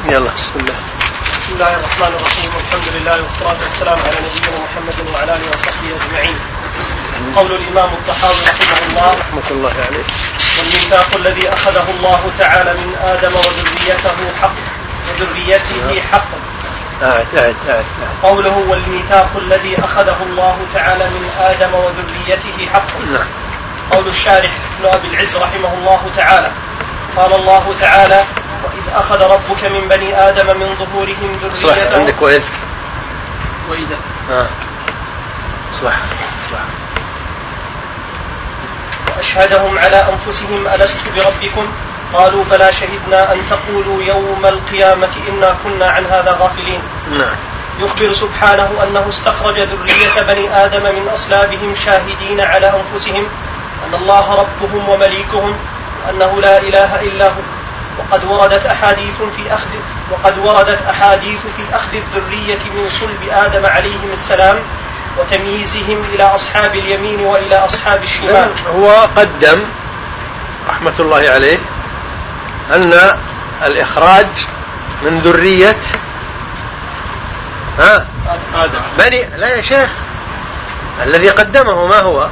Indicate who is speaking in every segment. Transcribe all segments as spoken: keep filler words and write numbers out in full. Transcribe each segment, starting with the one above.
Speaker 1: يلا بسم الله.
Speaker 2: بسم الله الرحمن الرحيم، والحمد لله والصلاة والسلام على نبينا محمد وعلى آله وصحبه أجمعين. قول الإمام الطحاوي رحمه الله
Speaker 1: رحمة الله عليه:
Speaker 2: والميثاق الذي أخذه الله تعالى من آدم وذريته حق وذريته حق.
Speaker 1: أعد أعد أعد
Speaker 2: قوله والميثاق الذي أخذه الله تعالى من آدم وذريته حق.
Speaker 1: نعم.
Speaker 2: قول الشارح ابن أبي العز رحمه الله تعالى: قال الله تعالى: وإذ أخذ ربك من بني آدم من ظهورهم ذريتهم.
Speaker 1: صح عندك وإذ
Speaker 2: وإذا
Speaker 1: آه. صح صح.
Speaker 2: وأشهدهم على أنفسهم ألست بربكم قالوا بلى شهدنا أن تقولوا يوم القيامة إنا كنا عن هذا غافلين.
Speaker 1: نعم.
Speaker 2: يخبر سبحانه أنه استخرج ذرية بني آدم من أصلابهم شاهدين على أنفسهم أن الله ربهم ومليكهم وأنه لا إله إلا هو. وقد وردت أحاديث في أخذ وقد وردت أحاديث في أخذ الذرية من صلب آدم عليهم السلام وتمييزهم إلى أصحاب اليمين وإلى أصحاب الشمال.
Speaker 1: هو قدم رحمة الله عليه أن الإخراج من ذرية ها
Speaker 2: آدم
Speaker 1: بني لا يا شيخ، الذي قدمه ما هو؟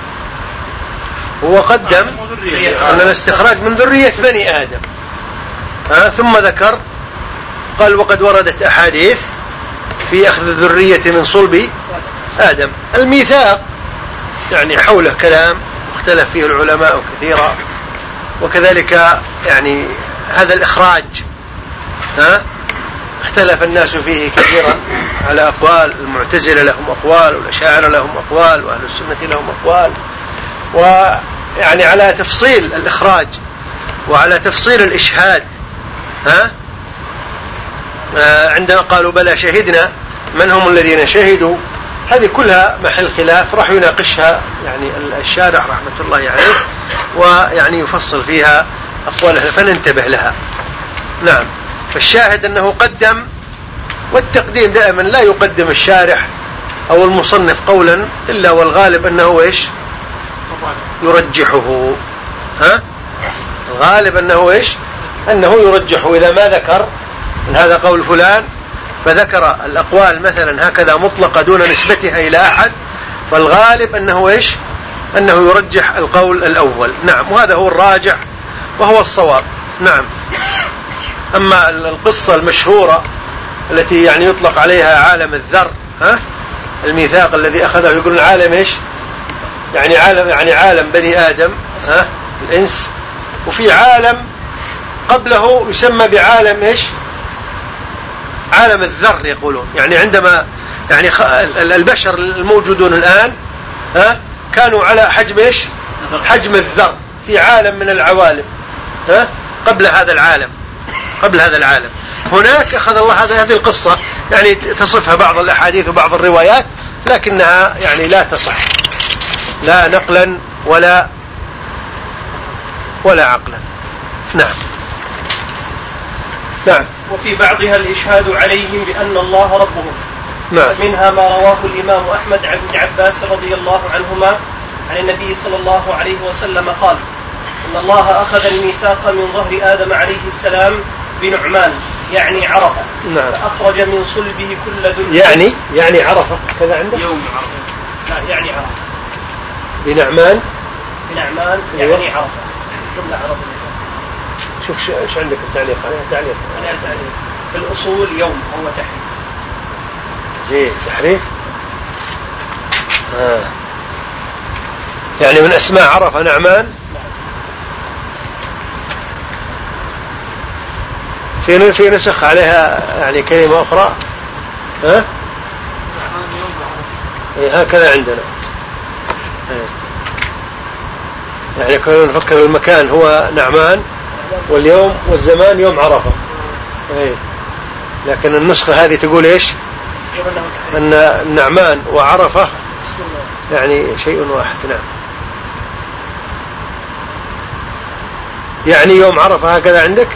Speaker 1: هو قدم أن الاستخراج من ذرية بني آدم، ها ثم ذكر قال وقد وردت أحاديث في أخذ الذرية من صلب آدم. الميثاق يعني حوله كلام مختلف فيه العلماء كثيرا، وكذلك يعني هذا الإخراج ها اختلف الناس فيه كثيرا على أقوال. المعتزلة لهم أقوال، والأشاعرة لهم أقوال، وأهل السنة لهم أقوال، ويعني على تفصيل الإخراج وعلى تفصيل الإشهاد. ها آه عندما قالوا بلى شهدنا من هم الذين شهدوا، هذه كلها محل خلاف راح يناقشها يعني الشارح رحمة الله عليه، ويعني يفصل فيها أقوالها فننتبه لها. نعم. فالشاهد أنه قدم، والتقديم دائما لا يقدم الشارح أو المصنف قولا إلا والغالب أنه إيش يرجحه. ها الغالب أنه إيش أنه يرجحه. إذا ما ذكر من هذا قول فلان فذكر الأقوال مثلا هكذا مطلقة دون نسبتها إلى أحد، فالغالب أنه إيش أنه يرجح القول الأول. نعم. وهذا هو الراجح وهو الصواب. نعم. أما القصة المشهورة التي يعني يطلق عليها عالم الذر، ها الميثاق الذي أخذه يقولون عالم إيش يعني عالم يعني عالم بني آدم، ها الإنس، وفي عالم قبله يسمى بعالم إيش عالم الذر يقولون. يعني عندما يعني البشر الموجودون الآن ها كانوا على حجم إيش حجم الذر في عالم من العوالم ها قبل هذا العالم قبل هذا العالم هناك أخذ الله هذه القصة يعني تصفها بعض الأحاديث وبعض الروايات، لكنها يعني لا تصح لا نقلا ولا ولا عقلا. نعم. نعم.
Speaker 2: وفي بعضها الإشهاد عليهم بأن الله ربهم.
Speaker 1: نعم.
Speaker 2: منها ما رواه الإمام أحمد عن ابن عباس رضي الله عنهما عن النبي صلى الله عليه وسلم قال: إن الله أخذ الميثاق من ظهر آدم عليه السلام بنعمان يعني عرفة.
Speaker 1: نعم.
Speaker 2: فأخرج من صلبه كل ذرية.
Speaker 1: يعني يعني عرفة كذا عنده
Speaker 2: يوم عرفة. لا يعني عرفة.
Speaker 1: بنعمان
Speaker 2: بنعمان
Speaker 1: أيوة.
Speaker 2: يعني عرفة جملة عربية.
Speaker 1: شوف ايش عندك التعليق عليها؟ تعليق
Speaker 2: عليها تعليق في الأصول يوم هو تحريف.
Speaker 1: جيد تحريف. آه. يعني من أسماء عرفة نعمان. في في نسخ عليها يعني كلمة أخرى. ها إيه هكذا عندنا. إيه. يعني كنا نفكر المكان هو نعمان واليوم والزمان يوم عرفة. إيه. لكن النسخة هذه تقول إيش أن النعمان وعرفة يعني شيء واحد. نعم. يعني يوم عرفة هكذا عندك؟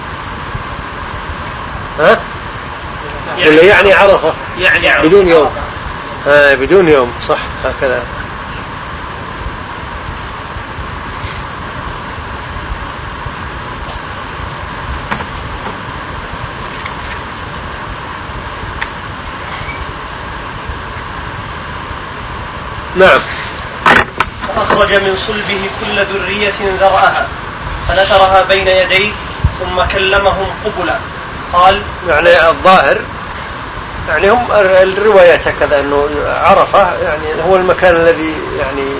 Speaker 1: ها؟ ولا يعني عرفة
Speaker 2: يعني
Speaker 1: بدون يوم؟ آه بدون يوم صح هكذا. نعم.
Speaker 2: فأخرج من صلبه كل ذرية ذرأها فنثرها بين يديه ثم كلمهم قبلا. قال
Speaker 1: يعني الظاهر يعني هم الروايات هكذا أنه عرفة يعني هو المكان الذي يعني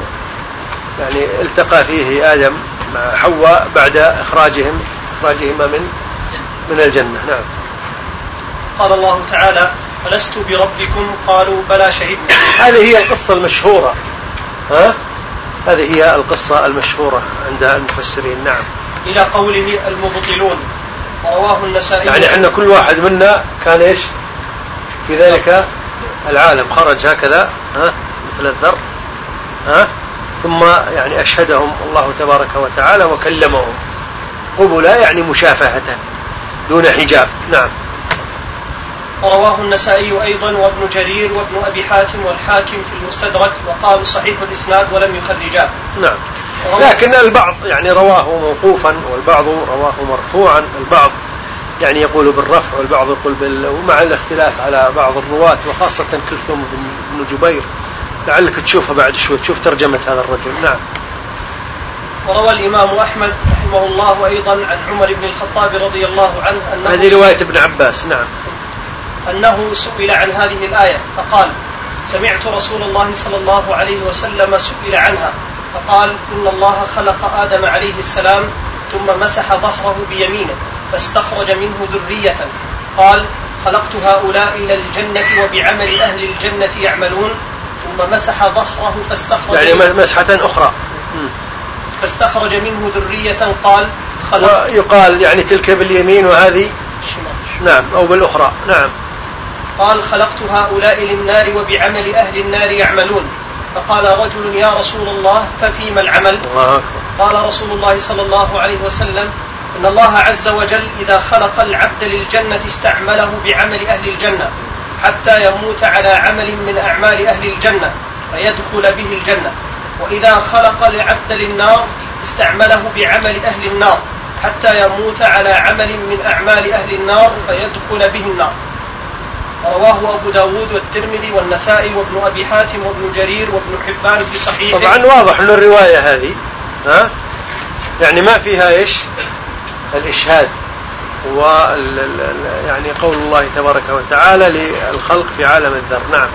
Speaker 1: يعني التقى فيه آدم مع حواء بعد إخراجهم إخراجهما من من الجنة. نعم.
Speaker 2: قال الله تعالى فلست بربكم قالوا بلى شهدنا.
Speaker 1: هذه هي القصة المشهورة. ها؟ هذه هي القصة المشهورة عند المفسرين. نعم.
Speaker 2: إلى قوله المبطلون. رواه النسائي.
Speaker 1: يعني أن كل واحد منا كان إيش في ذلك العالم خرج هكذا ها مثل الذر ها ثم يعني أشهدهم الله تبارك وتعالى وكلمهم قبلا يعني مشافهة دون حجاب. نعم.
Speaker 2: ورواه النسائي أيضا وابن جرير وابن أبي حاتم والحاكم في المستدرك وقالوا صحيح الإسناد ولم يخرجاه.
Speaker 1: نعم. لكن البعض يعني رواه موقوفا والبعض رواه مرفوعا البعض يعني يقول بالرفع والبعض يقول بال ومع الاختلاف على بعض الرواة وخاصة كلثوم بن جبير لعلك تشوفها بعد شوي تشوف ترجمة هذا الرجل. نعم.
Speaker 2: وروى الإمام أحمد رحمه الله أيضا عن عمر بن الخطاب رضي الله عنه أنه
Speaker 1: هذه رواية ابن عباس. نعم.
Speaker 2: أنه سئل عن هذه الآية فقال سمعت رسول الله صلى الله عليه وسلم سئل عنها فقال إن الله خلق آدم عليه السلام ثم مسح ظهره بيمينه فاستخرج منه ذرية قال خلقت هؤلاء إلى الجنة وبعمل أهل الجنة يعملون ثم مسح ظهره فاستخرج
Speaker 1: يعني مسحة أخرى
Speaker 2: فاستخرج منه ذرية قال خلقت
Speaker 1: يقال يعني تلك باليمين وهذه نعم أو بالأخرى. نعم.
Speaker 2: قال خلقت هؤلاء للنار وبعمل أهل النار يعملون فقال رجل يا رسول الله ففيما العمل؟ قال رسول الله صلى الله عليه وسلم إن الله عز وجل إذا خلق العبد للجنة استعمله بعمل أهل الجنة حتى يموت على عمل من أعمال أهل الجنة فيدخل به الجنة وإذا خلق العبد للنار استعمله بعمل أهل النار حتى يموت على عمل من أعمال أهل النار فيدخل به النار. رواه أبو داود والترمذي والنسائي وابن أبي حاتم وابن جرير وابن حبان في صحيحه.
Speaker 1: طبعا واضح أن الرواية هذه ها يعني ما فيها إيش الإشهاد وال يعني قول الله تبارك وتعالى للخلق في عالم الذر. نعم.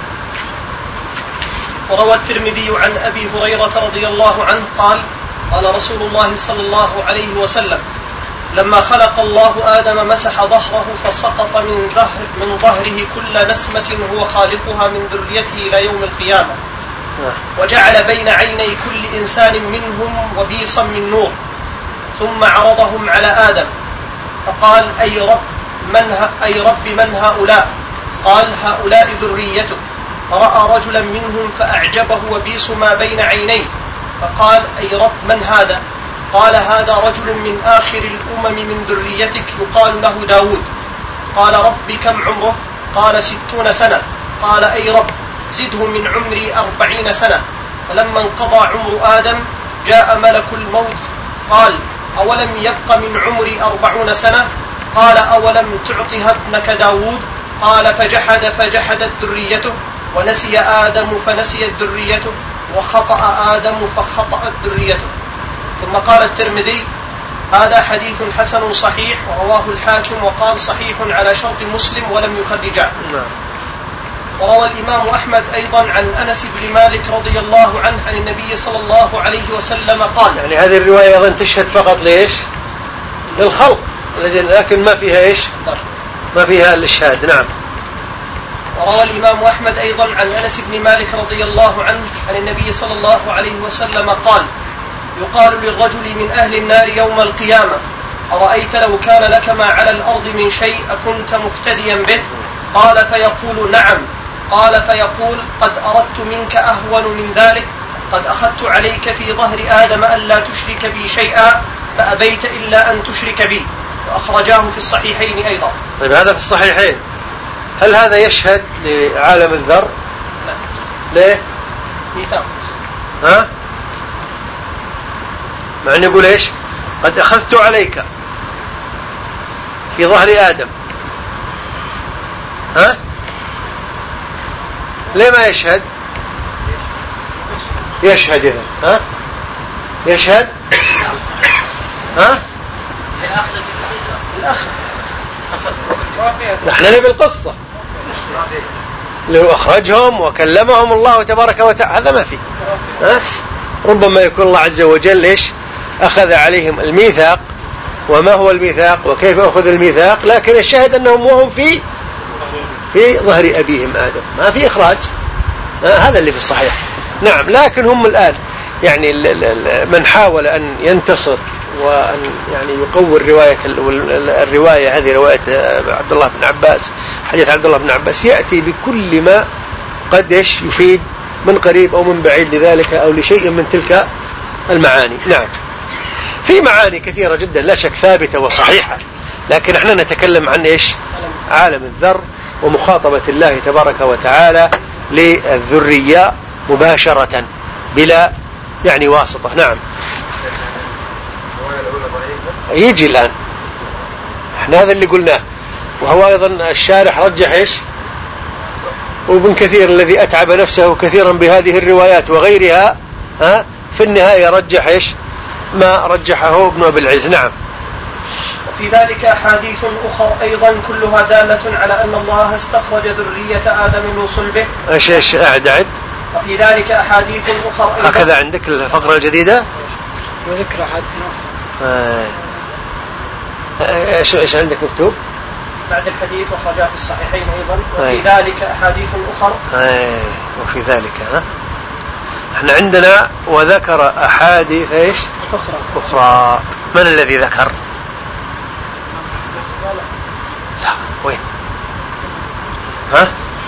Speaker 2: وروى الترمذي عن أبي هريرة رضي الله عنه قال قال رسول الله صلى الله عليه وسلم لما خلق الله آدم مسح ظهره فسقط من ظهر من ظهره كل نسمة هو خالقها من ذريته إلى يوم القيامة وجعل بين عيني كل إنسان منهم وبيصا من نور ثم عرضهم على آدم فقال أي رب من أي رب من هؤلاء؟ قال هؤلاء ذريتك. فرأى رجلا منهم فأعجبه وبيس ما بين عينيه فقال أي رب من هذا؟ قال هذا رجل من آخر الأمم من ذريتك يقال له داود. قال رب كم عمره؟ قال ستون سنة. قال أي رب زده من عمري أربعين سنة. فلما انقضى عمر آدم جاء ملك الموت قال أولم يبق من عمري أربعون سنة؟ قال أولم تعطها ابنك داود؟ قال فجحد فجحدت ذريته ونسي آدم فنسيت ذريته وخطأ آدم فخطأت ذريته. ثم قال الترمذي هذا حديث حسن صحيح ورواه الحاكم وقال صحيح على شرط مسلم ولم يخرجاه. وروى الإمام أحمد أيضا عن أنس بن مالك رضي الله عنه عن النبي صلى الله عليه وسلم قال
Speaker 1: يعني هذه الرواية أيضا تشهد فقط ليش للخلق لكن ما فيها إيش ما فيها الإشهاد. نعم.
Speaker 2: وروى الإمام أحمد أيضا عن أنس بن مالك رضي الله عنه عن النبي صلى الله عليه وسلم قال يقال للرجل من أهل النار يوم القيامة أرأيت لو كان لك ما على الأرض من شيء أكنت مفتديا به؟ قال فيقول نعم. قال فيقول قد أردت منك أهون من ذلك قد أخذت عليك في ظهر آدم ألا تشرك بي شيئا فأبيت إلا أن تشرك بي. وأخرجاه في الصحيحين أيضا.
Speaker 1: طيب هذا في الصحيحين هل هذا يشهد لعالم الذر؟
Speaker 2: لا.
Speaker 1: ليه؟
Speaker 2: ميثاق.
Speaker 1: ها؟ مع أن يقول إيش قد أخذت عليك في ظهر آدم ها؟ ليه ما يشهد؟ يشهد إذن ها يشهد ها نحن نبي القصة لو أخرجهم وكلمهم الله تبارك وتعالى هذا ما في ها؟ ربما يكون الله عز وجل إيش أخذ عليهم الميثاق وما هو الميثاق وكيف أخذ الميثاق لكن الشاهد أنهم وهم في في ظهر أبيهم آدم ما في إخراج هذا اللي في الصحيح نعم. لكن هم الآن يعني من حاول أن ينتصر وأن يعني يقوي الرواية الرواية هذه رواية عبد الله بن عباس حديث عبد الله بن عباس يأتي بكل ما قد يفيد من قريب أو من بعيد لذلك أو لشيء من تلك المعاني. نعم في معاني كثيرة جدا لا شك ثابتة وصحيحة لكن احنا نتكلم عن إيش عالم الذر ومخاطبة الله تبارك وتعالى للذرية مباشرة بلا يعني واسطة. نعم يجي الآن احنا هذا اللي قلناه وهو أيضا الشارح رجح إيش وابن كثير الذي أتعب نفسه كثيرا بهذه الروايات وغيرها ها في النهاية رجح إيش ما رجحه ابن أبي العز. نعم
Speaker 2: وفي ذلك أحاديث أخرى أيضا كلها دالة على أن الله استخرج ذرية آدم من صلبه.
Speaker 1: إيش إيش أعد أعد
Speaker 2: وفي ذلك أحاديث أخرى أيضا
Speaker 1: هكذا عندك الفقرة الجديدة
Speaker 2: وذكر أحاديث
Speaker 1: آه. ايش ايش عندك مكتوب
Speaker 2: بعد الحديث وخرجاه في الصحيحين ايضا وفي أي. ذلك احاديث اخرى
Speaker 1: اي وفي ذلك ها احنا عندنا وذكر احاديث ايش
Speaker 2: اخرى
Speaker 1: اخرى من الذي ذكر لا وين ها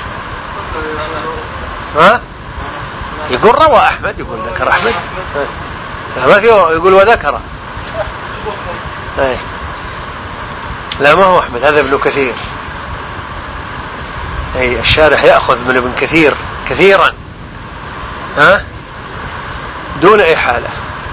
Speaker 1: ها يقول روى احمد يقول ذكر احمد ها ما في يقول وذكر أي. لا ما هو أحمد هذا ابن كثير أي الشارح يأخذ من ابن كثير كثيرا ها دون إحالة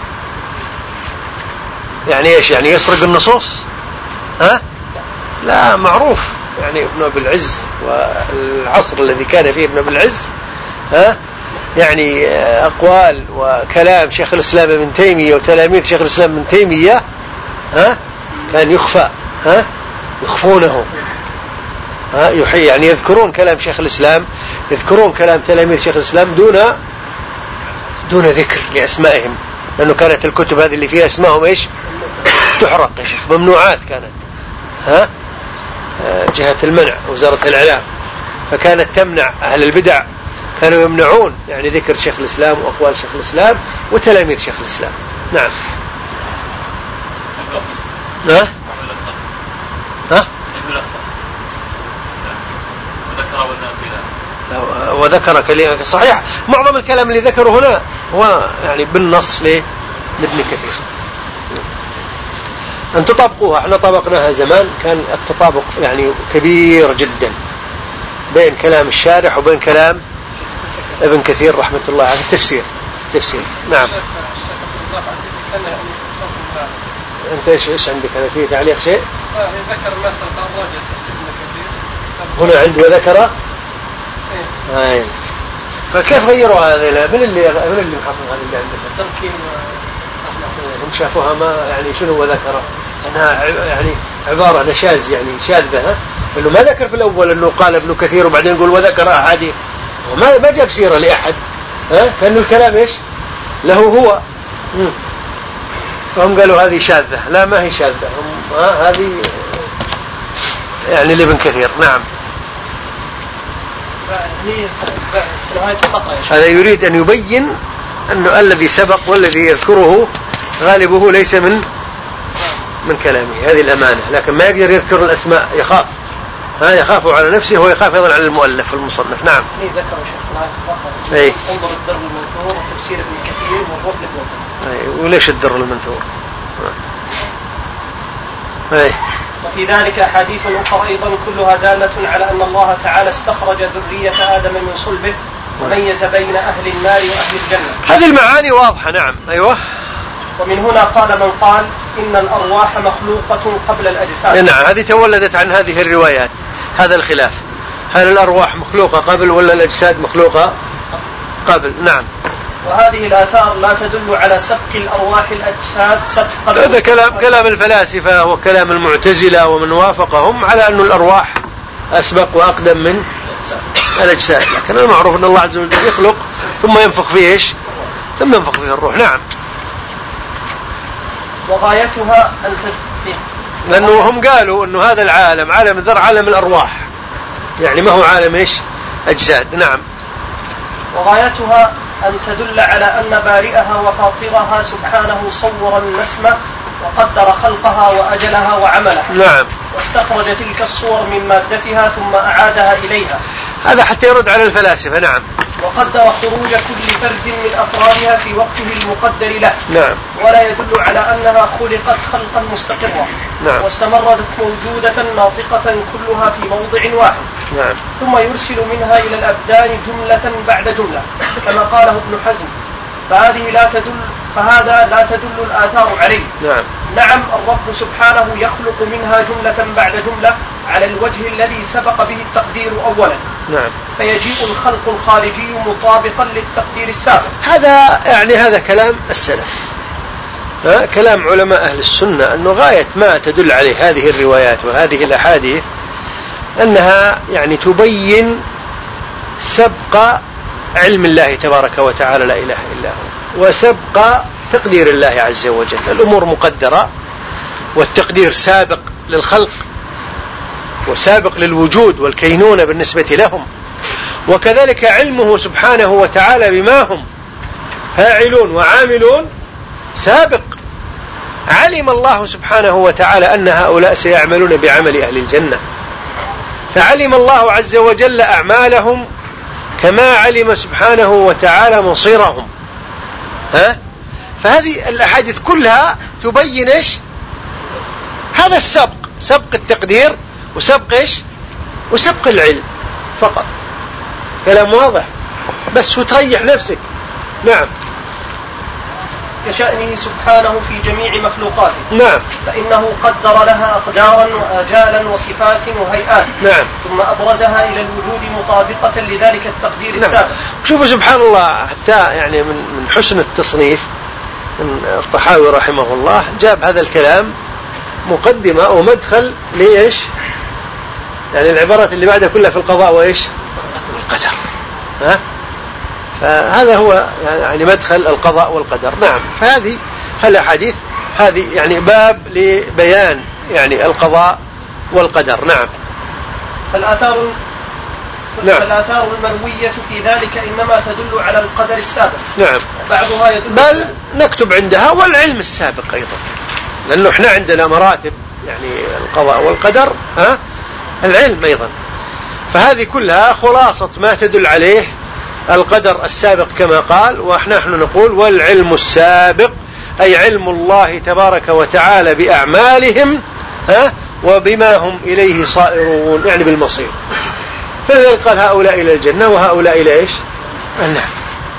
Speaker 1: يعني إيش يعني يسرق النصوص ها لا معروف يعني ابن أبي العز والعصر الذي كان فيه ابن أبي العز ها يعني أقوال وكلام شيخ الإسلام ابن تيمية وتلاميذ شيخ الإسلام ابن تيمية ها كان يخفى ها يخفونه ها يحيي يعني يذكرون كلام شيخ الإسلام يذكرون كلام تلاميذ شيخ الإسلام دون دون ذكر لأسمائهم لأنه كانت الكتب هذه اللي فيها اسمائهم إيش تحرق يا شيخ ممنوعات كانت ها جهة المنع وزارة الإعلام فكانت تمنع أهل البدع كانوا يمنعون يعني ذكر شيخ الإسلام وأقوال شيخ الإسلام وتلاميذ شيخ الإسلام. نعم ها ها وذكر كلمة صحيح معظم الكلام اللي ذكره هنا هو يعني بالنص لابن كثير أن تطابقوها احنا طبقناها زمان كان التطابق يعني كبير جدا بين كلام الشارح وبين كلام ابن كثير رحمة الله عليه التفسير التفسير. نعم أنت إيش إيش عندك هذا فيه تعليق شيء؟
Speaker 2: ذكر مسألة الراجع تفسير ابن كثير
Speaker 1: هنا عنده وذكر أي فكيف غيروا هذا من اللي من اللي محفظ هذا اللي عندك
Speaker 2: تركين
Speaker 1: هم شافوها ما يعني شنو وذكر أنها يعني عبارة نشاز يعني شاذة ها إنه ما ذكر في الأول إنه قال ابن كثير وبعدين يقول وذكر أحاديث وما ما جاب سيرة لأحد ها كأن الكلام إيش له هو مم. فهم قالوا هذه شاذة لا ما هي شاذة هم ها هذه يعني لابن كثير. نعم هذا يريد أن يبين أنه الذي سبق والذي يذكره غالبه ليس من من كلامه هذه الأمانة لكن ما يقدر يذكر الأسماء يخاف ها يخاف على نفسه ويخاف أيضا على المؤلف المصنف. نعم
Speaker 2: ذكر شيخ فقط
Speaker 1: أي
Speaker 2: انظر الدر المنثور وتفسير ابن كثير والرب للمنثور.
Speaker 1: أي وليش الدر المنثور أي
Speaker 2: وفي ذلك أحاديث أخرى أيضا كلها دالة على أن الله تعالى استخرج ذرية آدم من صلبه وميز بين أهل النار وأهل الجنة.
Speaker 1: هذه المعاني واضحة. نعم أيوة.
Speaker 2: ومن هنا قال من قال إن الأرواح مخلوقة قبل الأجساد.
Speaker 1: نعم هذه تولدت عن هذه الروايات هذا الخلاف هل الأرواح مخلوقة قبل ولا الأجساد مخلوقة قبل. نعم
Speaker 2: وهذه الآثار لا تدل على سبق الأرواح الأجساد سبق.
Speaker 1: هذا كلام كلام الفلاسفة وكلام المعتزلة ومن وافقهم على أن الأرواح أسبق وأقدم من الأجساد، لكن المعروف أن الله عز وجل يخلق ثم ينفخ فيه إيش؟ ثم ينفخ فيه الروح. نعم.
Speaker 2: وغايتها أن تدل،
Speaker 1: لأنه هم قالوا أنه هذا العالم عالم الذر عالم الأرواح، يعني ما هو عالم إيش؟ أجساد. نعم.
Speaker 2: وغايتها أن تدل على أن بارئها وفاطرها سبحانه صور النسمة وقدر خلقها وأجلها وعملها.
Speaker 1: نعم.
Speaker 2: واستخرج تلك الصور من مادتها ثم أعادها إليها.
Speaker 1: هذا حتى يرد على الفلاسفة. نعم.
Speaker 2: وقدر خروج كل فرد من أفرادها في وقته المقدر له.
Speaker 1: نعم.
Speaker 2: ولا يدل على أنها خلقت خلقا مستقرا.
Speaker 1: نعم.
Speaker 2: واستمرت موجودة ناطقة كلها في موضع واحد.
Speaker 1: نعم.
Speaker 2: ثم يرسل منها إلى الأبدان جملة بعد جملة كما قاله ابن حزم. فهذه لا تدل فهذا لا تدل الآثار عليه.
Speaker 1: نعم.
Speaker 2: نعم الرب سبحانه يخلق منها جملة بعد جملة على الوجه الذي سبق به التقدير أولا.
Speaker 1: نعم.
Speaker 2: فيجيء الخلق الخارجي مطابقا للتقدير السابق.
Speaker 1: هذا يعني هذا كلام السلف، ها كلام علماء أهل السنة، أنه غاية ما تدل عليه هذه الروايات وهذه الأحاديث أنها يعني تبين سبق علم الله تبارك وتعالى لا إله إلا هو، وسبق تقدير الله عز وجل. الأمور مقدرة والتقدير سابق للخلق وسابق للوجود والكينونة بالنسبة لهم، وكذلك علمه سبحانه وتعالى بما هم فاعلون وعاملون سابق. علم الله سبحانه وتعالى أن هؤلاء سيعملون بعمل أهل الجنة، فعلم الله عز وجل أعمالهم كما علم سبحانه وتعالى مصيرهم. ها؟ فهذه الأحاديث كلها تبين إيش؟ هذا السبق، سبق التقدير وسبق إيش؟ وسبق العلم فقط. كلام واضح بس وتريح نفسك. نعم.
Speaker 2: كشأنه سبحانه في جميع مخلوقاته.
Speaker 1: نعم.
Speaker 2: فإنه قدر لها أقدارا وآجالا وصفات وهيئات.
Speaker 1: نعم.
Speaker 2: ثم أبرزها إلى الوجود مطابقة لذلك التقدير
Speaker 1: نعم.
Speaker 2: السابق.
Speaker 1: شوفوا سبحان الله، حتى يعني من من حسن التصنيف من الطحاوي رحمه الله جاب هذا الكلام مقدمة أو مدخل ليش؟ يعني العبارات اللي بعدها كلها في القضاء وإيش؟ القدر. ها؟ فهذا هو يعني مدخل القضاء والقدر. نعم. فهذه الأحاديث هذه يعني باب لبيان يعني القضاء والقدر. نعم.
Speaker 2: فالآثار
Speaker 1: نعم.
Speaker 2: فالآثار المروية في ذلك إنما تدل على القدر السابق.
Speaker 1: نعم.
Speaker 2: بعضها يدل
Speaker 1: بل نكتب عندها والعلم السابق أيضا، لأنه احنا عندنا مراتب يعني القضاء والقدر، ها العلم أيضا. فهذه كلها خلاصة ما تدل عليه القدر السابق كما قال، ونحن نقول والعلم السابق أي علم الله تبارك وتعالى بأعمالهم، ها وبما هم إليه صائرون، يعني بالمصير. فلذلك قال هؤلاء إلى الجنة وهؤلاء إلى إيش؟ النار.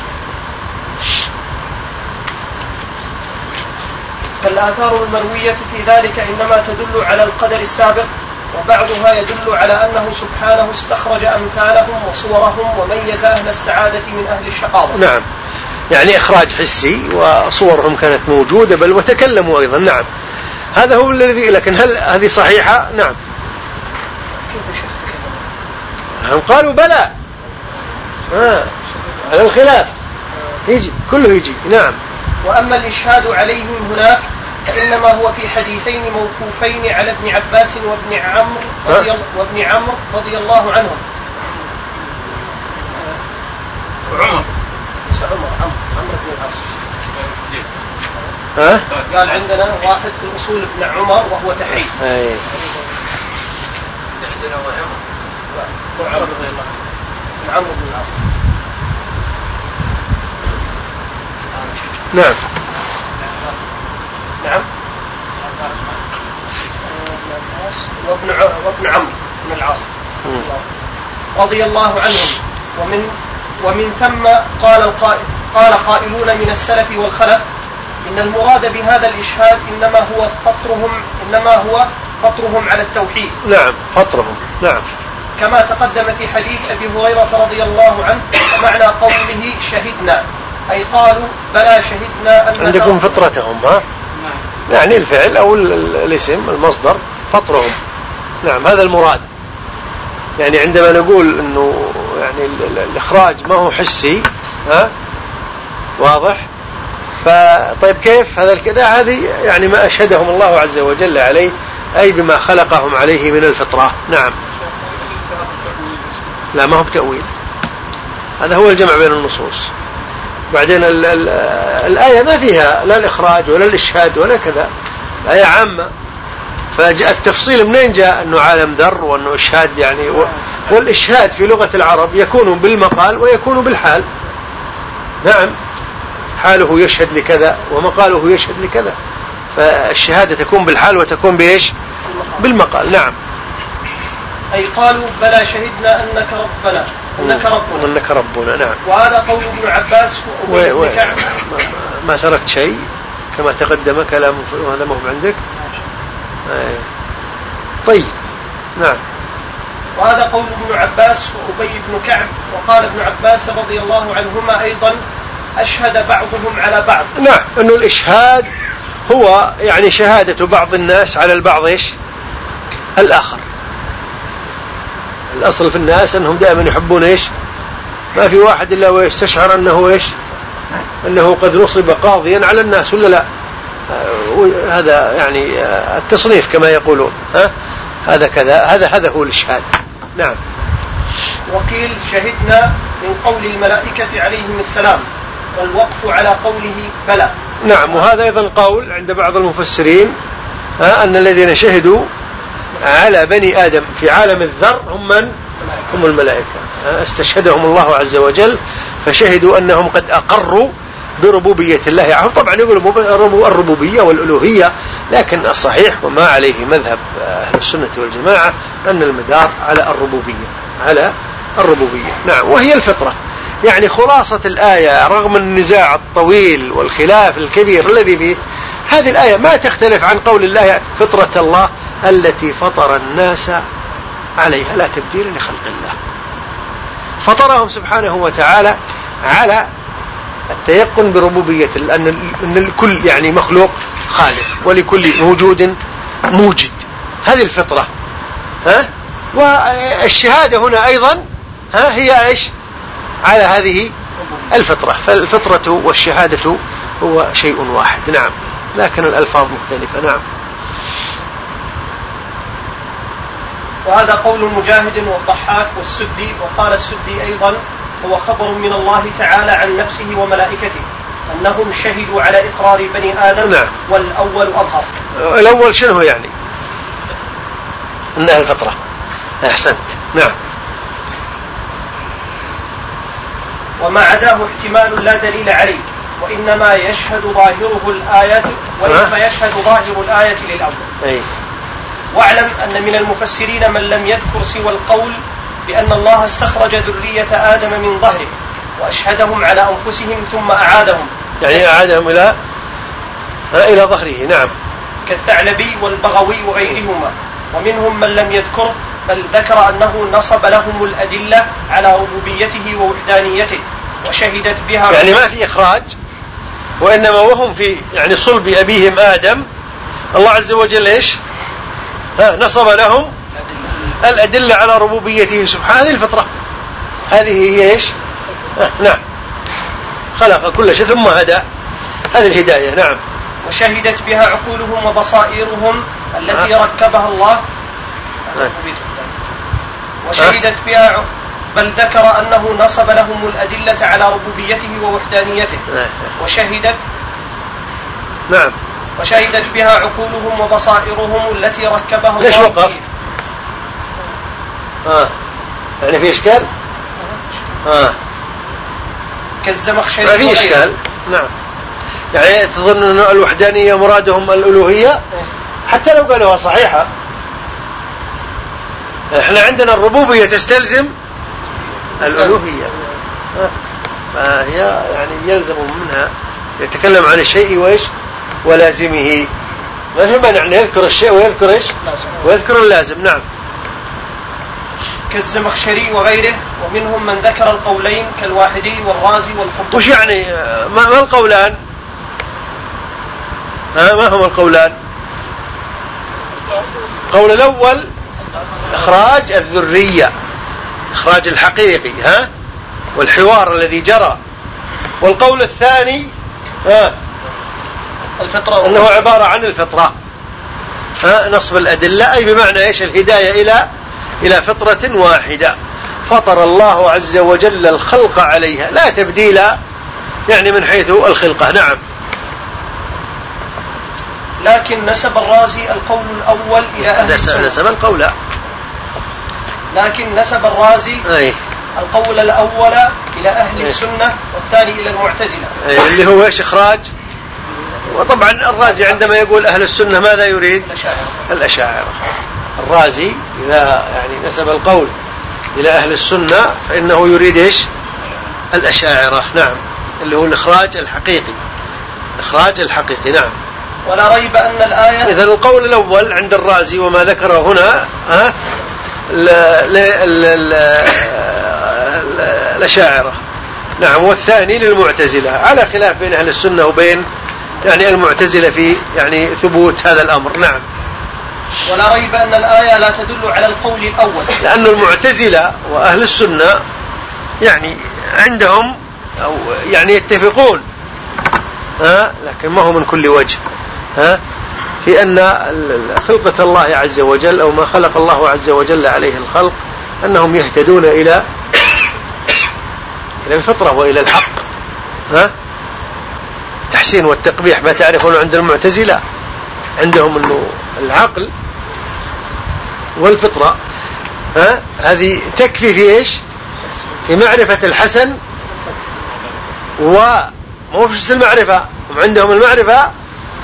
Speaker 2: فالآثار المروية في ذلك إنما تدل على القدر السابق، وبعضها يدل على أنه سبحانه استخرج أمثالهم وصورهم وميز أهل السعادة من أهل الشقاوة.
Speaker 1: نعم. يعني إخراج حسي وصورهم كانت موجودة بل وتكلموا أيضا. نعم. هذا هو الذي، لكن هل هذه صحيحة؟ نعم.
Speaker 2: كيف شيخ تكلم؟
Speaker 1: هم قالوا بلى. آه. على الخلاف يجي كله يجي. نعم.
Speaker 2: وأما الإشهاد عليهم هناك فإنما هو في حديثين موقوفين على ابن عباس وابن عمرو رضي, وابن عمرو رضي الله عنهم.
Speaker 3: عمر
Speaker 2: عمر عمرو بن العاص.
Speaker 1: ها؟
Speaker 2: قال عندنا واحد في الأصول ابن عمر وهو تحريف.
Speaker 1: أي.
Speaker 3: عندنا هو عمر.
Speaker 2: لا عمرو بن العاص. عمرو بن العاص.
Speaker 1: نعم.
Speaker 2: نعم. وابن وابن عمرو بن العاص رضي الله عنهم. ومن ومن ثم قال القائل قال قائلون من السلف والخلف إن المراد بهذا الإشهاد إنما هو فطرهم إنما هو فطرهم على التوحيد.
Speaker 1: نعم. فطرهم. نعم.
Speaker 2: كما تقدم في حديث أبي هريرة رضي الله عنه معنى قوله شهدنا أي قالوا بلى شهدنا أن
Speaker 1: عندكم فطرتهم ها؟ يعني الفعل أو الاسم المصدر فطرهم. نعم هذا المراد. يعني عندما نقول أنه يعني الإخراج ما هو حسي ها واضح. فطيب كيف هذا الكذا؟ هذه يعني ما أشهدهم الله عز وجل عليه أي بما خلقهم عليه من الفطرة. نعم. لا ما هو بتأويل. هذا هو الجمع بين النصوص. بعدين ال ال الآية ما فيها لا الإخراج ولا الإشهاد ولا كذا. الآية عامة. فالتفصيل منين جاء أنه عالم ذر وأنه إشهاد يعني و والإشهاد في لغة العرب يكون بالمقال ويكون بالحال. نعم حاله يشهد لكذا ومقاله يشهد لكذا. فالشهادة تكون بالحال وتكون بإيش؟ بالمقال. نعم.
Speaker 2: أي قالوا بلى شهدنا أنك ربنا أنك ربنا
Speaker 1: أنك ربنا. نعم.
Speaker 2: وهذا قول ابن عباس وأبي بن كعب.
Speaker 1: ما تركت شيء كما تقدم كلام هذا مهم عندك. آه. طيب. نعم.
Speaker 2: وهذا قول ابن عباس وأبي بن كعب. وقال ابن عباس رضي الله عنهما أيضا أشهد بعضهم على بعض.
Speaker 1: نعم أنه الإشهاد هو يعني شهادة بعض الناس على البعض إيش الآخر. الأصل في الناس أنهم دائما يحبون إيش ما في واحد إلا ويستشعر أنه إيش أنه قد نصب قاضيا على الناس ولا لا. هذا يعني التصنيف كما يقولون ها هذا كذا هذا هذا هو الإشهاد. نعم.
Speaker 2: وقيل شهدنا من قول الملائكة عليهم السلام والوقف على قوله بلى.
Speaker 1: نعم. وهذا أيضا قول عند بعض المفسرين ها أن الذين شهدوا على بني آدم في عالم الذر هم من؟ هم الملائكة. استشهدهم الله عز وجل فشهدوا أنهم قد أقروا بربوبية الله عنهم. طبعا يقولوا الربوبية والألوهية لكن الصحيح وما عليه مذهب أهل السنة والجماعة أن المدار على الربوبية على الربوبية. نعم. وهي الفطرة. يعني خلاصة الآية رغم النزاع الطويل والخلاف الكبير الذي فيه هذه الآية ما تختلف عن قول الله فطرة الله التي فطر الناس عليها لا تبديل لخلق الله. فطرهم سبحانه وتعالى على التيقن بربوبية أن الكل يعني مخلوق خالق ولكل موجود موجد. هذه الفطرة ها. والشهادة هنا أيضا ها هي إيش على هذه الفطرة. فالفطرة والشهادة هو شيء واحد. نعم. لكن الألفاظ مختلفة. نعم.
Speaker 2: وهذا قول مجاهد والضحاك والسدي. وقال السدي أيضا هو خبر من الله تعالى عن نفسه وملائكته أنهم شهدوا على إقرار بني آدم.
Speaker 1: نعم.
Speaker 2: والأول أظهر.
Speaker 1: الأول شنو يعني إنها الفطرة. أحسنت. نعم.
Speaker 2: وما عداه احتمال لا دليل عليه وإنما يشهد ظاهره الآيات وإنما يشهد ظاهر الآية للأمر.
Speaker 1: أي.
Speaker 2: واعلم أن من المفسرين من لم يذكر سوى القول بأن الله استخرج ذرية آدم من ظهره وأشهدهم على أنفسهم ثم أعادهم.
Speaker 1: يعني أعادهم إلى إلى ظهره. نعم.
Speaker 2: كالثعلبي والبغوي وغيرهما. ومنهم من لم يذكر بل ذكر أنه نصب لهم الأدلة على ربوبيته ووحدانيته وشهدت بها.
Speaker 1: يعني ما في إخراج وإنما وهم في يعني صلب أبيهم آدم الله عز وجل إيش ها نصب لهم الأدلة على ربوبيته سبحانه. هذه الفطرة هذه هي إيش نعم. خلق كل شيء ثم هدى. هذه الهداية. نعم.
Speaker 2: وشهدت بها عقولهم وبصائرهم التي ركبها الله. وشهدت بها بل ذكر أنه نصب لهم الأدلة على ربوبيته ووحدانيته وشهدت.
Speaker 1: نعم.
Speaker 2: وشهدت بها عقولهم وبصائرهم التي ركبها الله.
Speaker 1: ليش وقف؟ آه. يعني في إشكال؟ آه.
Speaker 2: كالزمخشري.
Speaker 1: ما في إشكال. نعم. يعني تظن أن الوحدانية مرادهم الألوهية حتى لو قالوها صحيحة. احنا عندنا الربوبية تستلزم الألوهية. فهي يعني يلزم منها يتكلم عن الشيء وإيش ولازمه. ما في مانع أن يذكر الشيء ويذكر إيش ويذكر اللازم. نعم.
Speaker 2: كالزمخشري وغيره، ومنهم من ذكر القولين كالواحدي والرازي والقرطبي.
Speaker 1: وش يعني ما, ما القولان؟ ها ما هما القولان؟ القول الأول إخراج الذرية، إخراج الحقيقي ها والحوار الذي جرى. والقول الثاني ها
Speaker 2: الفطرة،
Speaker 1: أنه عبارة عن الفطرة، ها نصب الأدلة، أي بمعنى إيش؟ الهداية إلى إلى فطرة واحدة فطر الله عز وجل الخلق عليها لا تبديل يعني من حيث الخلقة. نعم.
Speaker 2: لكن نسب الرازي القول الأول إلى أهل السنة.
Speaker 1: نسب القول
Speaker 2: لكن نسب الرازي
Speaker 1: أي.
Speaker 2: القول الأول إلى أهل السنة والثاني إلى المعتزلة،
Speaker 1: أي. اللي هو إيش؟ إخراج. وطبعا الرازي عندما يقول أهل السنة ماذا يريد؟
Speaker 2: الأشاعرة.
Speaker 1: الأشاعرة. الرازي إذا يعني نسب القول إلى أهل السنة فإنه يريد إيش؟ الأشاعرة. نعم. اللي هو الإخراج الحقيقي، الإخراج الحقيقي. نعم.
Speaker 2: ولا ريب أن الآية
Speaker 1: إذن القول الأول عند الرازي وما ذكره هنا ها الأشاعرة. نعم. والثاني للمعتزلة، على خلاف بين أهل السنة وبين يعني المعتزلة في يعني ثبوت هذا الأمر. نعم.
Speaker 2: ولا ريب أن الآية لا تدل على القول الأول،
Speaker 1: لأن المعتزلة وأهل السنة يعني عندهم أو يعني يتفقون ها لكن ما هو من كل وجه ها في أن خلقة الله عز وجل أو ما خلق الله عز وجل عليه الخلق أنهم يهتدون إلى إلى الفطرة وإلى الحق. ها التحسين والتقبيح ما تعرفون عند المعتزلة عندهم أنه العقل والفطرة ها هذه تكفي في إيش؟ في معرفة الحسن ومو في المعرفة، هم عندهم المعرفة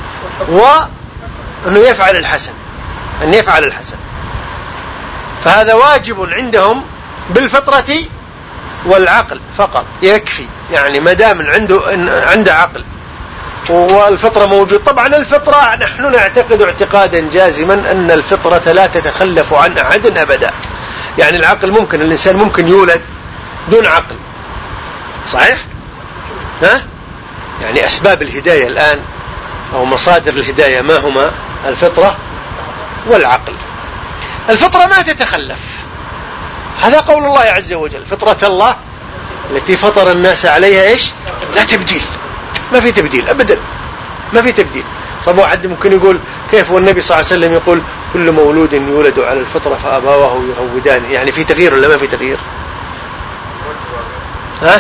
Speaker 1: وأنه يفعل الحسن، أن يفعل الحسن، فهذا واجب عندهم بالفطرة والعقل فقط يكفي. يعني ما دام عنده عنده عقل والفطرة موجود. طبعا الفطرة نحن نعتقد اعتقادا جازما أن الفطرة لا تتخلف عن أحد أبدا. يعني العقل ممكن الإنسان ممكن يولد دون عقل، صحيح؟ ها؟ يعني أسباب الهداية الآن أو مصادر الهداية ما هما؟ الفطرة والعقل. الفطرة ما تتخلف، هذا قول الله عز وجل فطرة الله التي فطر الناس عليها إيش؟ لا تبديل، ما في تبديل أبدا، ما في تبديل. طب واحد ممكن يقول كيف والنبي صلى الله عليه وسلم يقول كل مولود يولد على الفطرة فأبواه يهودان، يعني في تغيير ولا ما في تغيير؟ ها؟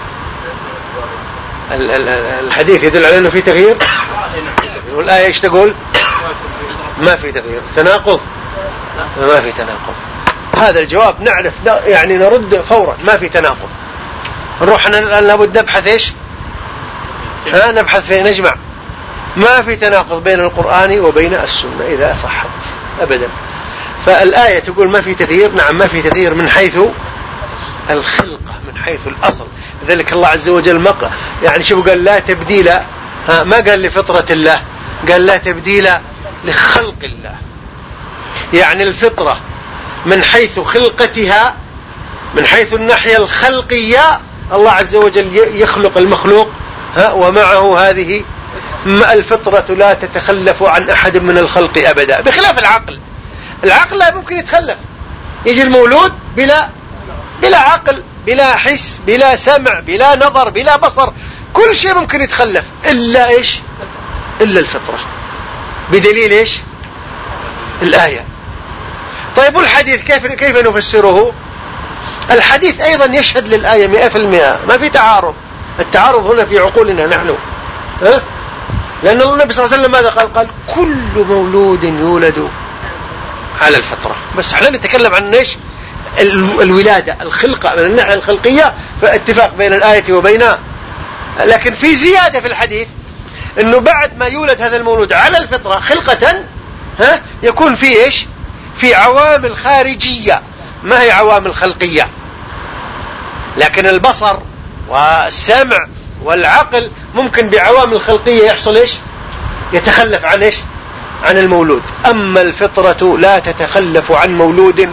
Speaker 1: الحديث يدل على أنه في تغيير، والآية إيش تقول؟ ما في تغيير. تناقض؟ ما في تناقض. هذا الجواب نعرف يعني نرد فورا، ما في تناقض. نروح لابد نبحث إيش؟ ها نبحث في نجمع، ما في تناقض بين القرآن وبين السنة إذا صحت أبدا. فالآية تقول ما في تغيير، نعم ما في تغيير من حيث الخلقة، من حيث الأصل. لذلك الله عز وجل مق... يعني شوف قال لا تبديل، ها ما قال لفطرة الله، قال لا تبديل لخلق الله. يعني الفطرة من حيث خلقتها، من حيث الناحية الخلقية الله عز وجل يخلق المخلوق ها ومعه هذه الفطرة لا تتخلف عن أحد من الخلق أبدا، بخلاف العقل. العقل لا ممكن يتخلف، يجي المولود بلا بلا عقل، بلا حس، بلا سمع، بلا نظر، بلا بصر، كل شيء ممكن يتخلف إلا إيش؟ إلا الفطرة. بدليل إيش؟ الآية. طيب والحديث كيف كيف نفسره؟ الحديث أيضا يشهد للآية مئة في المئة، ما في تعارض. التعارض هنا في عقولنا نحن، ها؟ لأن النبي صلى الله عليه وسلم ماذا قال؟ قال كل مولود يولد على الفطرة. بس احنا نتكلم عن ايش؟ الولادة، الخلقة، من الناحية الخلقية فاتفاق بين الآية وبينها. لكن في زيادة في الحديث انه بعد ما يولد هذا المولود على الفطرة خلقة ها يكون في ايش؟ في عوامل خارجية ما هي عوامل خلقية. لكن البصر والسمع والعقل ممكن بعوامل خلقية يحصل ايش؟ يتخلف عن ايش؟ عن المولود. اما الفطرة لا تتخلف عن مولود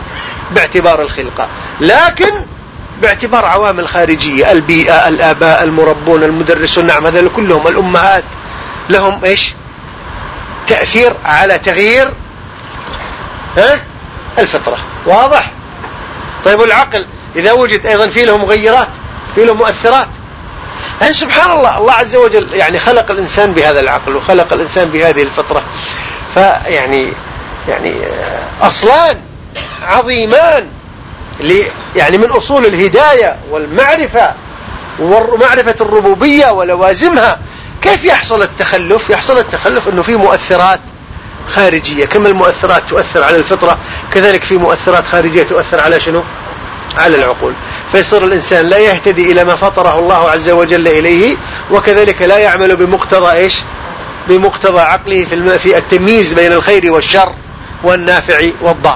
Speaker 1: باعتبار الخلقة، لكن باعتبار عوامل خارجية، البيئة، الآباء، المربون، المدرسون، نعم هذول كلهم، الأمهات، لهم إيش تأثير على تغيير ها الفطرة. واضح؟ طيب والعقل إذا وجد أيضا فيه له مغيرات، فيه له مؤثرات. يعني سبحان الله، الله عز وجل يعني خلق الإنسان بهذا العقل وخلق الإنسان بهذه الفطرة، فيعني يعني أصلان عظيمان يعني من أصول الهداية والمعرفة ومعرفة الربوبية ولوازمها. كيف يحصل التخلف؟ يحصل التخلف أنه في مؤثرات خارجية، كما المؤثرات تؤثر على الفطرة كذلك في مؤثرات خارجية تؤثر على شنو؟ على العقول. فيصير الإنسان لا يهتدي إلى ما فطره الله عز وجل إليه، وكذلك لا يعمل بمقتضى إيش؟ بمقتضى عقله في, في التمييز بين الخير والشر والنافع والضار.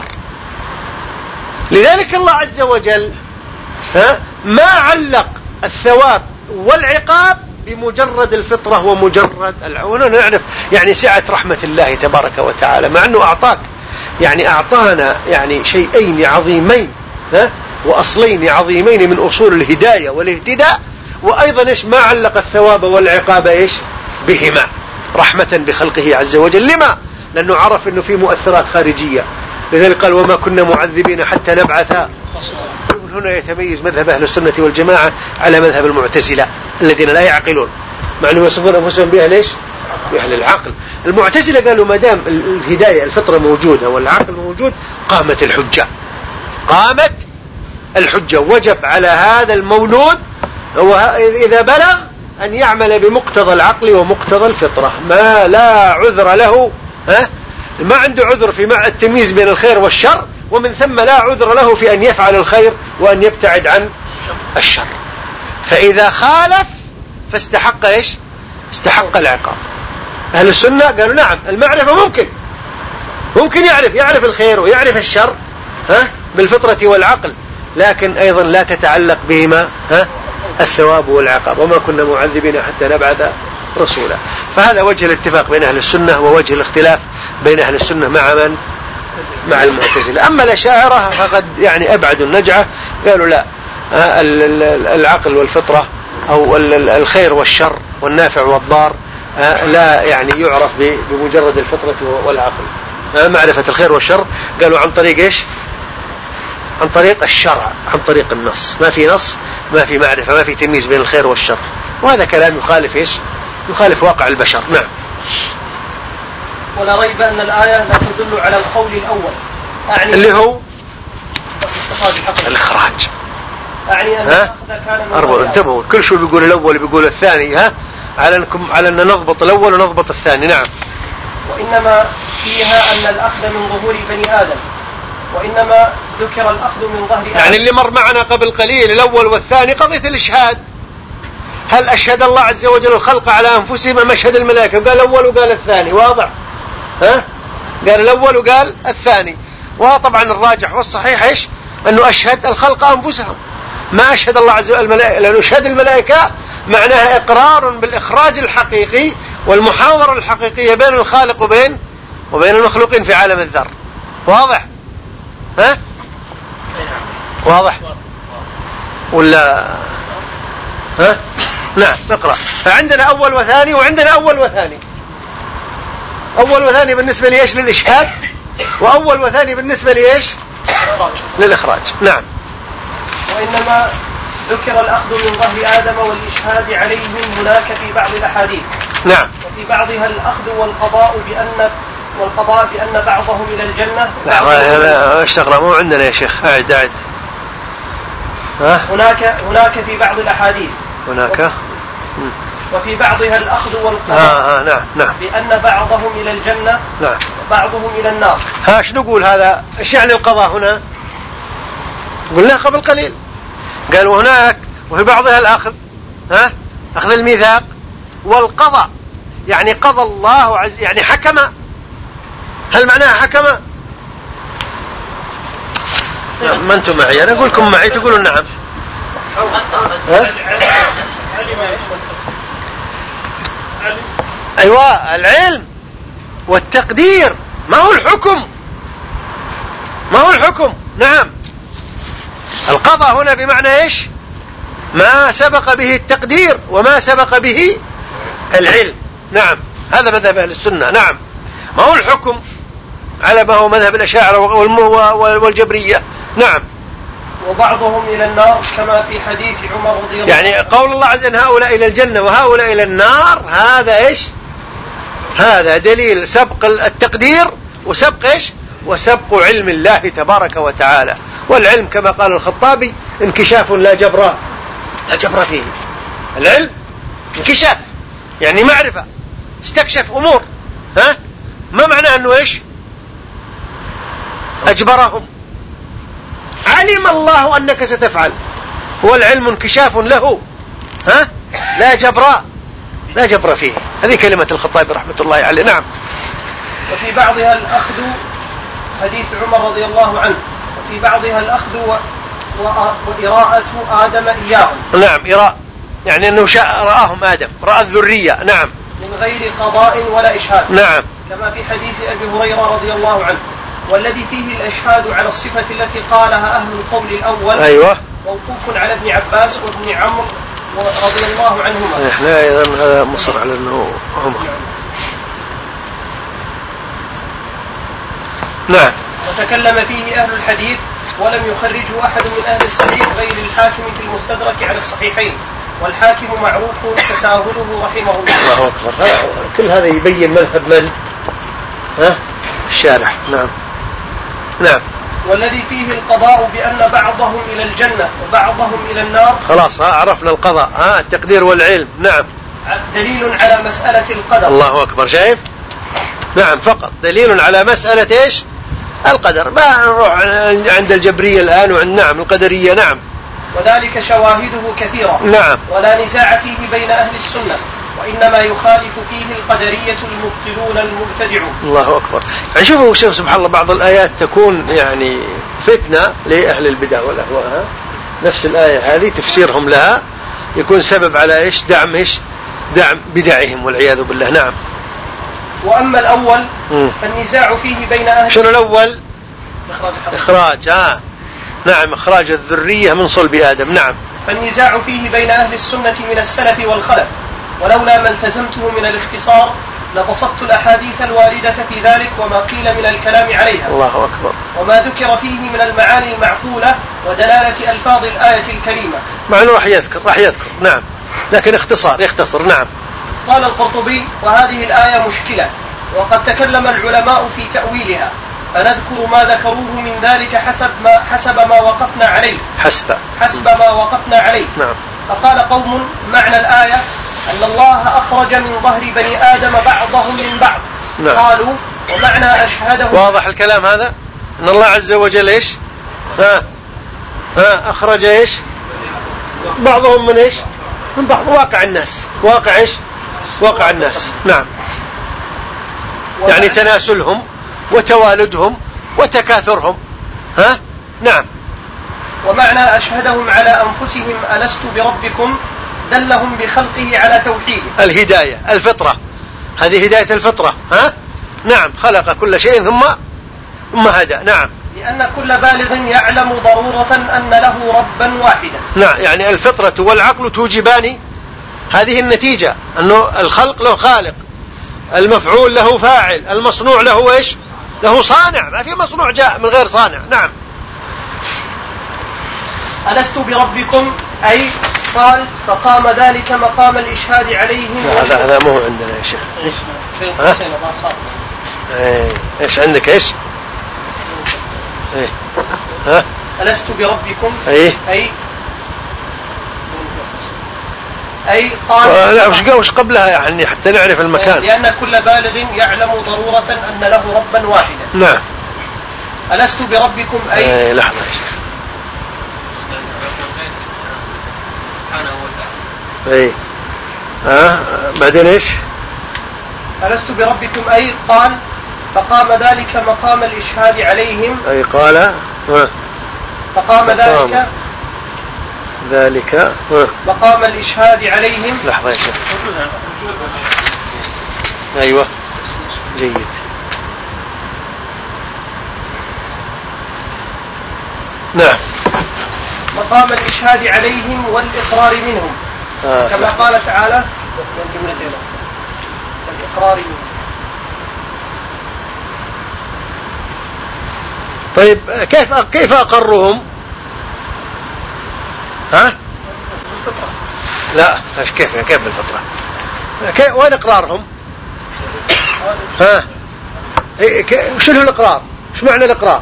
Speaker 1: لذلك الله عز وجل ها ما علق الثواب والعقاب بمجرد الفطرة ومجرد العون. نعرف يعني سعة رحمة الله تبارك وتعالى، مع أنه أعطاك يعني أعطانا يعني شيئين عظيمين ها وأصلين عظيمين من أصول الهداية والاهتداء، وأيضا إيش ما علق الثواب والعقاب إيش بهما رحمة بخلقه عز وجل. لما؟ لأنه عرف أنه في مؤثرات خارجية، لذلك قال وما كنا معذبين حتى نبعث. من هنا يتميز مذهب أهل السنة والجماعة على مذهب المعتزلة الذين لا يعقلون، مع أنهم يصفون أنفسهم بها ليش؟ بأهل العقل. المعتزلة قالوا ما دام الهداية الفطرة موجودة والعقل موجود قامت الحجة، قامت الحجة، وجب على هذا المولود إذا بلغ أن يعمل بمقتضى العقل ومقتضى الفطرة، ما لا عذر له ها ما عنده عذر في مع التمييز بين الخير والشر، ومن ثم لا عذر له في أن يفعل الخير وأن يبتعد عن الشر. فإذا خالف فاستحق إيش؟ استحق العقاب. أهل السنة قالوا نعم المعرفة ممكن ممكن يعرف يعرف الخير ويعرف الشر ها بالفطرة والعقل، لكن أيضا لا تتعلق بهما ها الثواب والعقاب، وما كنا معذبين حتى نبعث رسولا. فهذا وجه الاتفاق بين أهل السنة، ووجه الاختلاف بين أهل السنة مع من؟ مع المعتزلة. أما الأشاعرة فقد يعني أبعدوا النجعة، قالوا لا العقل والفطرة أو الخير والشر والنافع والضار لا يعني يعرف بمجرد الفطرة والعقل. معرفة الخير والشر قالوا عن طريق إيش؟ عن طريق الشرع، عن طريق النص. ما في نص ما في معرفة، ما في تمييز بين الخير والشر، وهذا كلام يخالف إيش؟ يخالف واقع البشر. نعم.
Speaker 2: ولا ريب أن الآية لا تدل على القول الأول، أعني
Speaker 1: اللي هو
Speaker 2: الإخراج.
Speaker 1: الإخراج.
Speaker 2: أعني أن الأخذ كان من
Speaker 1: أربعة. انتبهوا، كل شو بيقول الأول بيقول الثاني، ها على أنكم على أن نضبط الأول ونضبط الثاني. نعم.
Speaker 2: وإنما فيها أن الأخذ من ظهور بني آدم، وإنما ذكر الأخذ من ظهر آدم.
Speaker 1: يعني اللي مر معنا قبل قليل الأول والثاني قضية الإشهاد. هل أشهد الله عز وجل الخلق على أنفسهم أم أشهد الملائكة؟ قال الأول وقال الثاني. واضح؟ ها؟ قال الأول وقال الثاني. وطبعا الراجح والصحيح إيش؟ أنه أشهد الخلق أنفسهم، ما أشهد الله عز وجل الملائكة، لأنه أشهد الملائكة معناها إقرار بالإخراج الحقيقي والمحاورة الحقيقية بين الخالق وبين وبين المخلوقين في عالم الذر. واضح؟ ها؟ واضح؟ ولا ها؟ نعم نقرأ. فعندنا أول وثاني، وعندنا أول وثاني. أول وثاني بالنسبة لإيش؟ للإشهاد، وأول وثاني بالنسبة لإيش؟ للإخراج. نعم.
Speaker 2: وإنما ذكر الأخذ من ظهر آدم والإشهاد عليهم هناك في بعض الأحاديث.
Speaker 1: نعم.
Speaker 2: وفي بعضها الأخذ والقضاء بأن والقضاء بأن بعضهم إلى الجنة.
Speaker 1: لا اشتغل مو عندنا يا شيخ. أعد أعد. ها؟
Speaker 2: هناك هناك في بعض الأحاديث.
Speaker 1: هناك.
Speaker 2: وفي بعضها الأخذ والقضاء.
Speaker 1: آه آه نعم نعم.
Speaker 2: بأن بعضهم إلى الجنة.
Speaker 1: نعم.
Speaker 2: وبعضهم إلى النار.
Speaker 1: ها ايش نقول هذا؟ ايش يعني القضاء هنا؟ قلنا قبل قليل قال وهناك وفي بعضها الأخذ ها أخذ الميثاق والقضاء، يعني قضى الله عز يعني حكم. هل معناها حكم؟ نعم. ما أنتم معي، أنا أقول لكم معي تقولون نعم. ها؟ أيوة العلم والتقدير، ما هو الحكم، ما هو الحكم. نعم القضاء هنا بمعنى إيش؟ ما سبق به التقدير وما سبق به العلم. نعم، هذا مذهب أهل السنة. نعم، ما هو الحكم على ما هو مذهب الأشاعرة والجبرية. نعم.
Speaker 2: وبعضهم إلى النار كما في حديث عمر رضي الله عنه.
Speaker 1: يعني قول الله عز وجل هؤلاء إلى الجنة وهؤلاء إلى النار، هذا إيش؟ هذا دليل سبق التقدير وسبق إيش؟ وسبق علم الله تبارك وتعالى. والعلم كما قال الخطابي انكشاف لا جبر لا جبر فيه. العلم انكشاف، يعني معرفة، استكشف أمور. ها؟ ما معنى أنه إيش؟ أجبرهم. علم الله أنك ستفعل، هو العلم انكشاف له. ها؟ لا جبر لا جبر فيه. هذه كلمة الخطابي رحمة الله عليه. نعم.
Speaker 2: وفي بعضها الأخذ، حديث عمر رضي الله عنه، وفي بعضها الأخذ و... و... وإراءة آدم إياهم.
Speaker 1: نعم، إراء يعني أنه شاء رآهم آدم، رأى الذرية. نعم.
Speaker 2: من غير قضاء ولا إشهاد.
Speaker 1: نعم.
Speaker 2: كما في حديث أبي هريرة رضي الله عنه، والذي فيه الإشهاد على الصفة التي قالها أهل القول الأول.
Speaker 1: أيوة.
Speaker 2: موقوف على ابن عباس وابن عمرو رضي الله عنهما.
Speaker 1: إحنا أيضا هذا مصر على أنه عمر. نعم.
Speaker 2: وتكلم فيه أهل الحديث ولم يخرجه أحد من أهل الصحيح غير الحاكم في المستدرك على الصحيحين، والحاكم معروف تساهله رحمه الله.
Speaker 1: الله أكبر. كل هذا يبين مذهب من؟ ها؟ الشارح. نعم. نعم.
Speaker 2: والذي فيه القضاء بأن بعضهم إلى الجنة وبعضهم إلى النار.
Speaker 1: خلاص، ها عرفنا القضاء، ها التقدير والعلم. نعم.
Speaker 2: دليل على مسألة القدر.
Speaker 1: الله أكبر. شايف؟ نعم، فقط دليل على مسألة إيش؟ القدر. ما نروح عند الجبرية الآن وعند نعم القدرية. نعم.
Speaker 2: وذلك شواهده كثيرة.
Speaker 1: نعم.
Speaker 2: ولا نزاع فيه بين أهل السنة، وإنما يخالف فيه القدرية المبطلون المبتدعون.
Speaker 1: الله أكبر. يعني شوفوا شوف سبحان الله، بعض الآيات تكون يعني فتنة لأهل البدع والأهواء. نفس الآية هذه تفسيرهم لها يكون سبب على إيش؟ دعم إيش؟ دعم بدعهم والعياذ بالله. نعم.
Speaker 2: وأما الأول
Speaker 1: م.
Speaker 2: فالنزاع فيه بين أهل.
Speaker 1: شنو الأول؟
Speaker 2: إخراج
Speaker 1: إخراج. آه. نعم، إخراج الذرية من صلب آدم. نعم.
Speaker 2: فالنزاع فيه بين أهل السنة من السلف والخلف، ولولا ما التزمته من الاختصار لبسطت الأحاديث الواردة في ذلك وما قيل من الكلام عليها.
Speaker 1: الله أكبر.
Speaker 2: وما ذكر فيه من المعاني المعقولة ودلالة ألفاظ الآية الكريمة.
Speaker 1: معنى راح يذكر راح يذكر. نعم، لكن اختصار يختصر. نعم.
Speaker 2: قال القرطبي: وهذه الآية مشكلة، وقد تكلم العلماء في تأويلها، فنذكر ما ذكروه من ذلك حسب ما حسب ما وقفنا عليه.
Speaker 1: حسب
Speaker 2: حسب ما وقفنا عليه.
Speaker 1: نعم.
Speaker 2: فقال قوم: معنى الآية أن الله أخرج من ظهر بني آدم بعضهم من بعض.
Speaker 1: نعم.
Speaker 2: قالوا: ومعنى أشهده.
Speaker 1: واضح الكلام هذا؟ أن الله عز وجل إيش؟ ها ها أخرج إيش؟ بعضهم من إيش؟ من بعض. واقع الناس. واقع إيش؟ واقع الناس. نعم. يعني تناسلهم وتوالدهم وتكاثرهم. ها؟ نعم.
Speaker 2: ومعنى أشهدهم على أنفسهم ألست بربكم دلهم بخلقه على توحيده.
Speaker 1: الهداية، الفطرة، هذه هداية الفطرة. ها؟ نعم، خلق كل شيء ثم ثم هدى. نعم.
Speaker 2: لأن كل بالغ يعلم ضرورة أن له ربا واحدا.
Speaker 1: نعم، يعني الفطرة والعقل توجبان هذه النتيجة، أنه الخلق له خالق، المفعول له فاعل، المصنوع له إيش؟ له صانع. ما في مصنوع جاء من غير صانع. نعم.
Speaker 2: ألست بربكم أي قال فقام ذلك مقام الإشهاد عليهم.
Speaker 1: هذا هذا مو عندنا يا شيخ. ها؟ ايه ايش عندك ايش؟ ايه ها؟
Speaker 2: ألست بربكم
Speaker 1: ايه
Speaker 2: أي أي قال.
Speaker 1: لا وش وش قبلها يعني حتى نعرف المكان.
Speaker 2: لأن كل بالغ يعلم ضرورة أن له ربا واحدا.
Speaker 1: نعم.
Speaker 2: ألست بربكم أي.
Speaker 1: ايه لحظة يا شيخ. ايه ها بعدين ايش؟
Speaker 2: ألست بربكم أي قال فقام ذلك مقام الإشهاد عليهم.
Speaker 1: أي قال ها
Speaker 2: فقام ذلك
Speaker 1: ذلك ها
Speaker 2: مقام الإشهاد عليهم.
Speaker 1: لحظة يا شيخ. أيوة جيد. نعم.
Speaker 2: مقام الإشهاد عليهم والإقرار منهم آه كما قال تعالى الإقرار منهم.
Speaker 1: طيب كيف كيف أقرهم؟ ها؟ لا كيف كيف بالفطرة؟ كيف وين إقرارهم؟ ها؟ شنو الإقرار؟ شو معنى الإقرار؟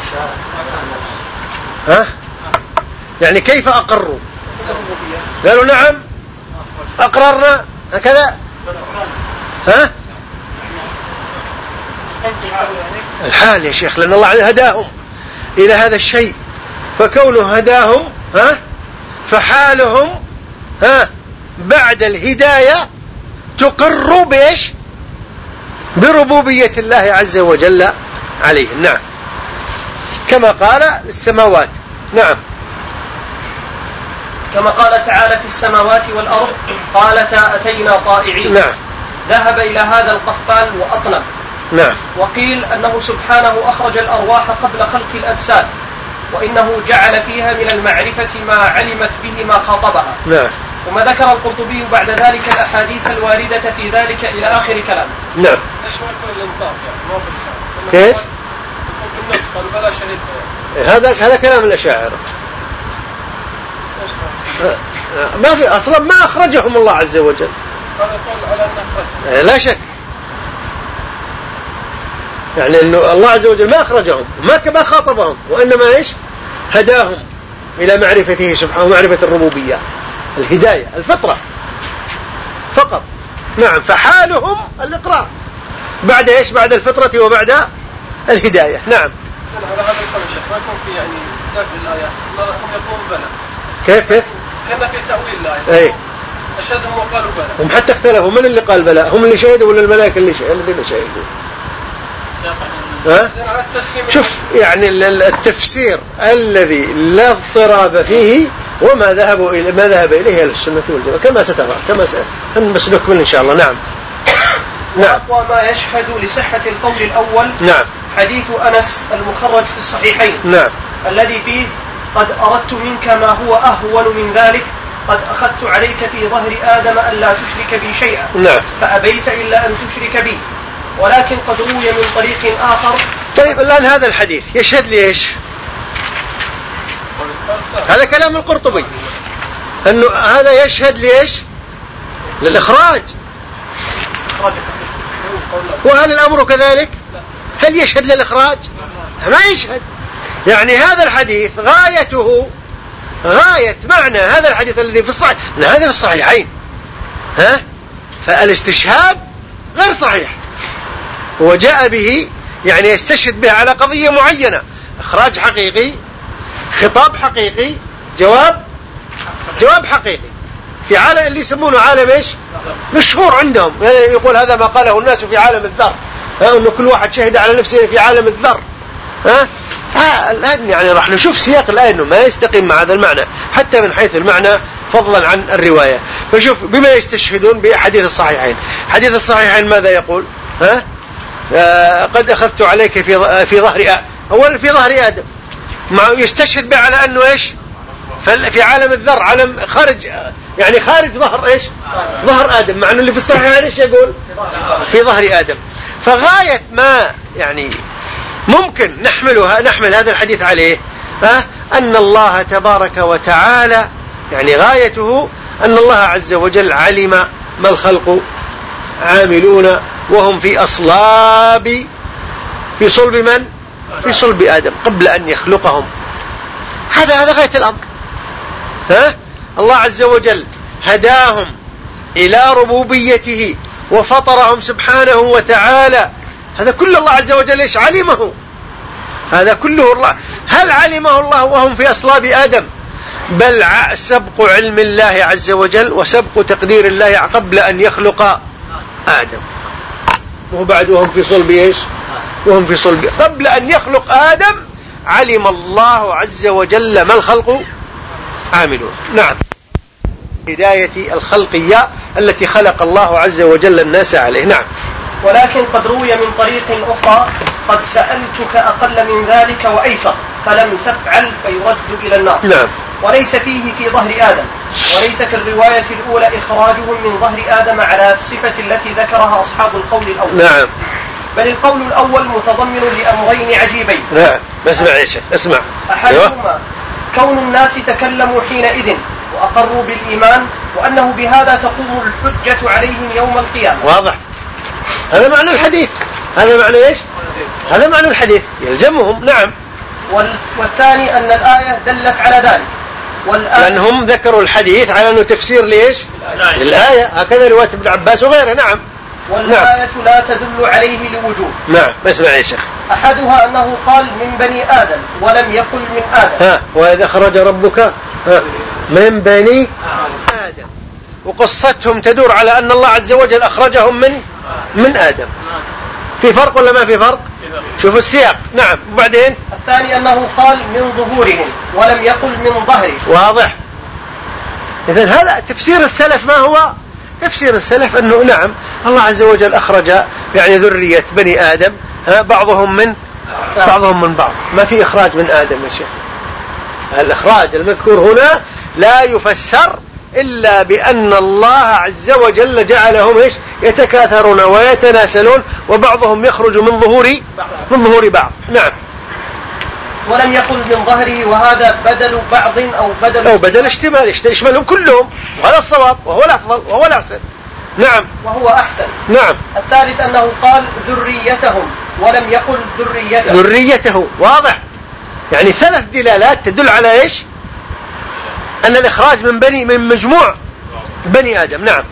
Speaker 1: ها؟ يعني كيف أقروا؟ قالوا نعم أقررنا هكذا. ها؟ الحال يا شيخ، لأن الله هداهم إلى هذا الشيء، فكونه هداهم ها فحالهم ها بعد الهداية تقر بإيش؟ بربوبية الله عز وجل عليهم. نعم كما قال السماوات. نعم
Speaker 2: كما قال تعالى في السماوات والأرض قالتا أتينا طائعين.
Speaker 1: نعم
Speaker 2: ذهب إلى هذا القحطان وأطنب.
Speaker 1: نعم
Speaker 2: وقيل أنه سبحانه أخرج الأرواح قبل خلق الأجساد، وإنه جعل فيها من المعرفة ما علمت به ما خاطبها.
Speaker 1: نعم
Speaker 2: ثم ذكر القرطبي بعد ذلك الأحاديث الواردة في ذلك إلى آخر كلام.
Speaker 1: نعم كيف؟ هذا هذا كلام الأشاعرة. ما في أصلا ما أخرجهم الله عز وجل، لا شك يعني أنه الله عز وجل ما أخرجهم ما ما خاطبهم، وإنما إيش هداهم إلى معرفته سبحانه ومعرفة الربوبية، الهداية الفطرة فقط. نعم فحالهم الإقرار بعد إيش؟ بعد الفطرة وبعد الهداية. نعم
Speaker 3: على هذا القول الشيخ ما يكون في يعني دافع الآيات هم يقولون بلى.
Speaker 1: كيف كيف؟
Speaker 3: كنا في تأويل الآية.
Speaker 1: أي
Speaker 3: أشهدهم وقالوا بلى.
Speaker 1: هم حتى اختلفوا من اللي قال بلى، هم اللي شهدوا ولا الملائكة اللي شهدوا الذين شهدوا؟ ها؟ شوف يعني التفسير الذي لا اضطراب فيه وما ذهبوا إلى ما ذهب إليه السنة والجماعة كما سترى كما سنكمل إن شاء الله. نعم
Speaker 2: نعم وأقوى ما يشهد لصحة القول الأول
Speaker 1: نعم
Speaker 2: حديث أنس المخرج في الصحيحين
Speaker 1: نعم
Speaker 2: الذي فيه قد أردت منك ما هو أهون من ذلك، قد أخذت عليك في ظهر آدم أن لا تشرك بي شيئا
Speaker 1: نعم
Speaker 2: فأبيت إلا أن تشرك بي، ولكن قد روي من طريق آخر.
Speaker 1: طيب الآن هذا الحديث يشهد ليش؟ هذا كلام القرطبي أنه هذا يشهد ليش؟ للإخراج. وهل الأمر كذلك؟ هل يشهد للإخراج؟ ما يشهد. يعني هذا الحديث غايته غاية معنى هذا الحديث الذي في الصحيح، هذا في الصحيحين ها؟ فالاستشهاد غير صحيح، وجاء به يعني يستشهد به على قضية معينة، إخراج حقيقي، خطاب حقيقي، جواب جواب حقيقي في عالم اللي يسمونه عالم إيش؟ مشهور عندهم، يقول هذا ما قاله الناس في عالم الذر، أنه كل واحد شهد على نفسه في عالم الذر. ها؟ الآن يعني راح نشوف سياق الآية أنه ما يستقيم مع هذا المعنى حتى من حيث المعنى فضلا عن الرواية. فشوف بما يستشهدون بحديث الصحيحين. حديث الصحيحين ماذا يقول؟ ها؟ آه قد أخذت عليك في في ظهر آدم، أولا في ظهر آدم مع يستشهد به على أنه إيش؟ في عالم الذر، عالم خارج يعني خارج ظهر إيش؟ ظهر آدم، مع أنه اللي في الصحيحين إيش يقول؟ في ظهر آدم. فغاية ما يعني ممكن نحملها نحمل هذا الحديث عليه ها؟ أن الله تبارك وتعالى يعني غايته أن الله عز وجل علم ما الخلق عاملون وهم في أصلاب في صلب من؟ في صلب آدم قبل أن يخلقهم. هذا هذا غاية الأمر. ها؟ الله عز وجل هداهم إلى ربوبيته وفطرهم سبحانه وتعالى. هذا كل الله عز وجل إيش علمه؟ هذا كله الله. هل علمه الله وهم في أصلاب آدم؟ بل سبق علم الله عز وجل وسبق تقدير الله قبل أن يخلق آدم، وبعد وهم في صلب إيش؟ وهم في صلب قبل أن يخلق آدم علم الله عز وجل ما الخلق عاملون. نعم هداية الخلقية التي خلق الله عز وجل الناس عليه. نعم
Speaker 2: ولكن قد روي من طريق أخرى قد سألتك أقل من ذلك وأيسر فلم تفعل فيرد إلى النار.
Speaker 1: نعم
Speaker 2: وليس فيه في ظهر آدم، وليس في الرواية الأولى إخراجهم من ظهر آدم على الصفة التي ذكرها أصحاب القول الأول.
Speaker 1: نعم.
Speaker 2: بل القول الأول متضمن لأمرين عجيبين.
Speaker 1: نعم. اسمع يا شيخ اسمع.
Speaker 2: أحدهما كون الناس تكلموا حينئذ وأقروا بالإيمان، وأنه بهذا تقوم الحجة عليهم يوم القيامة.
Speaker 1: واضح. هذا معنى الحديث. هذا معنى إيش؟ هذا معنى الحديث يلزمهم. نعم.
Speaker 2: والثاني أن الآية دلت على ذلك،
Speaker 1: لأنهم ذكروا الحديث على أنه تفسير ليش؟ الآية. هكذا رواية ابن عباس وغيره. نعم.
Speaker 2: والآية نعم. لا تدل عليه لوجوب.
Speaker 1: نعم. اسمع يا شيخ.
Speaker 2: أحدها أنه قال من بني آدم ولم يقل من آدم.
Speaker 1: ها وإذا خرج ربك ها من بني آدم، وقصتهم تدور على أن الله عز وجل أخرجهم من من آدم. في فرق ولا ما في فرق؟ شوف السياق. نعم. وبعدين
Speaker 2: الثاني أنه قال من ظهورهم ولم يقل من ظهرهم.
Speaker 1: واضح. إذن هذا تفسير السلف. ما هو تفسير السلف؟ أنه نعم الله عز وجل أخرج يعني ذرية بني آدم بعضهم من بعضهم من بعض. ما في إخراج من آدم يا شيخ. الإخراج المذكور هنا لا يفسر إلا بأن الله عز وجل جعلهم إيش يتكاثرون ويتناسلون، وبعضهم يخرج من ظهور من ظهور بعض. نعم.
Speaker 2: ولم يقل من ظهره، وهذا بدل بعض أو بدل
Speaker 1: أو بدل اشتمال يشملهم كلهم، وهذا الصواب وهو الأفضل وهو الأحسن. نعم.
Speaker 2: وهو أحسن.
Speaker 1: نعم.
Speaker 2: الثالث أنه قال ذريتهم ولم يقل ذريته.
Speaker 1: ذريته. واضح. يعني ثلاث دلالات تدل على إيش؟ أن الإخراج من بني من مجموع بني آدم. نعم.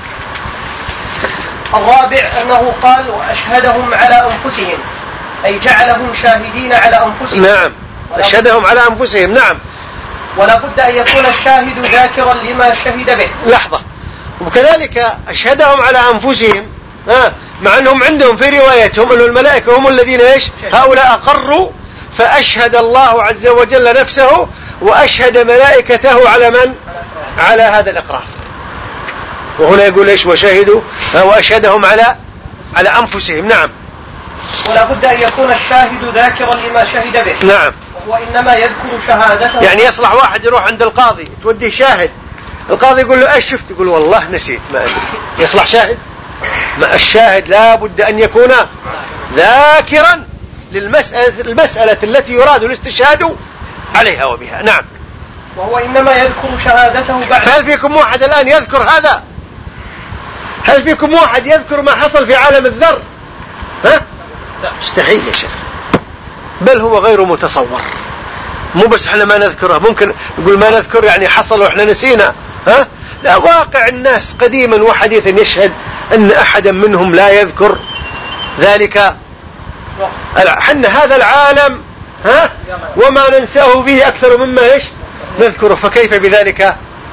Speaker 2: الرابع أنه قال وأشهدهم على أنفسهم، أي جعلهم شاهدين على أنفسهم.
Speaker 1: نعم. أشهدهم على أنفسهم. نعم.
Speaker 2: ولا بد أن يكون الشاهد ذاكرا لما شهد به.
Speaker 1: لحظة. وكذلك أشهدهم على أنفسهم ها مع أنهم عندهم في روايتهم أن الملائكة هم الذين إيش هؤلاء أقروا، فأشهد الله عز وجل نفسه وأشهد ملائكته على من؟ على هذا الإقرار. وهنا يقول إيش وشهدوا وأشهدهم على على أنفسهم. نعم.
Speaker 2: ولا بد أن يكون الشاهد ذاكرا لما شهد به.
Speaker 1: نعم.
Speaker 2: وإنما يذكر شهادته.
Speaker 1: يعني يصلح واحد يروح عند القاضي توديه شاهد، القاضي يقول له ايش شفت؟ يقول والله نسيت ما أدري. يصلح شاهد؟ ما الشاهد لا بد أن يكون ذاكرا للمسألة المسألة التي يراد الاستشهاد عليها وبها. نعم.
Speaker 2: وهو إنما يذكر شهادته بعد.
Speaker 1: هل فيكم واحد الآن يذكر هذا؟ هل فيكم واحد يذكر ما حصل في عالم الذر؟ ها؟ مستحيل يا شيخ. بل هو غير متصور. مو بس احنا ما نذكره، ممكن يقول ما نذكر يعني حصل واحنا نسينا. ها؟ لا، واقع الناس قديما وحديثا يشهد أن أحدا منهم لا يذكر ذلك. حنا هذا العالم ها وما ننساه فيه أكثر مما إيش نذكره، فكيف بذلك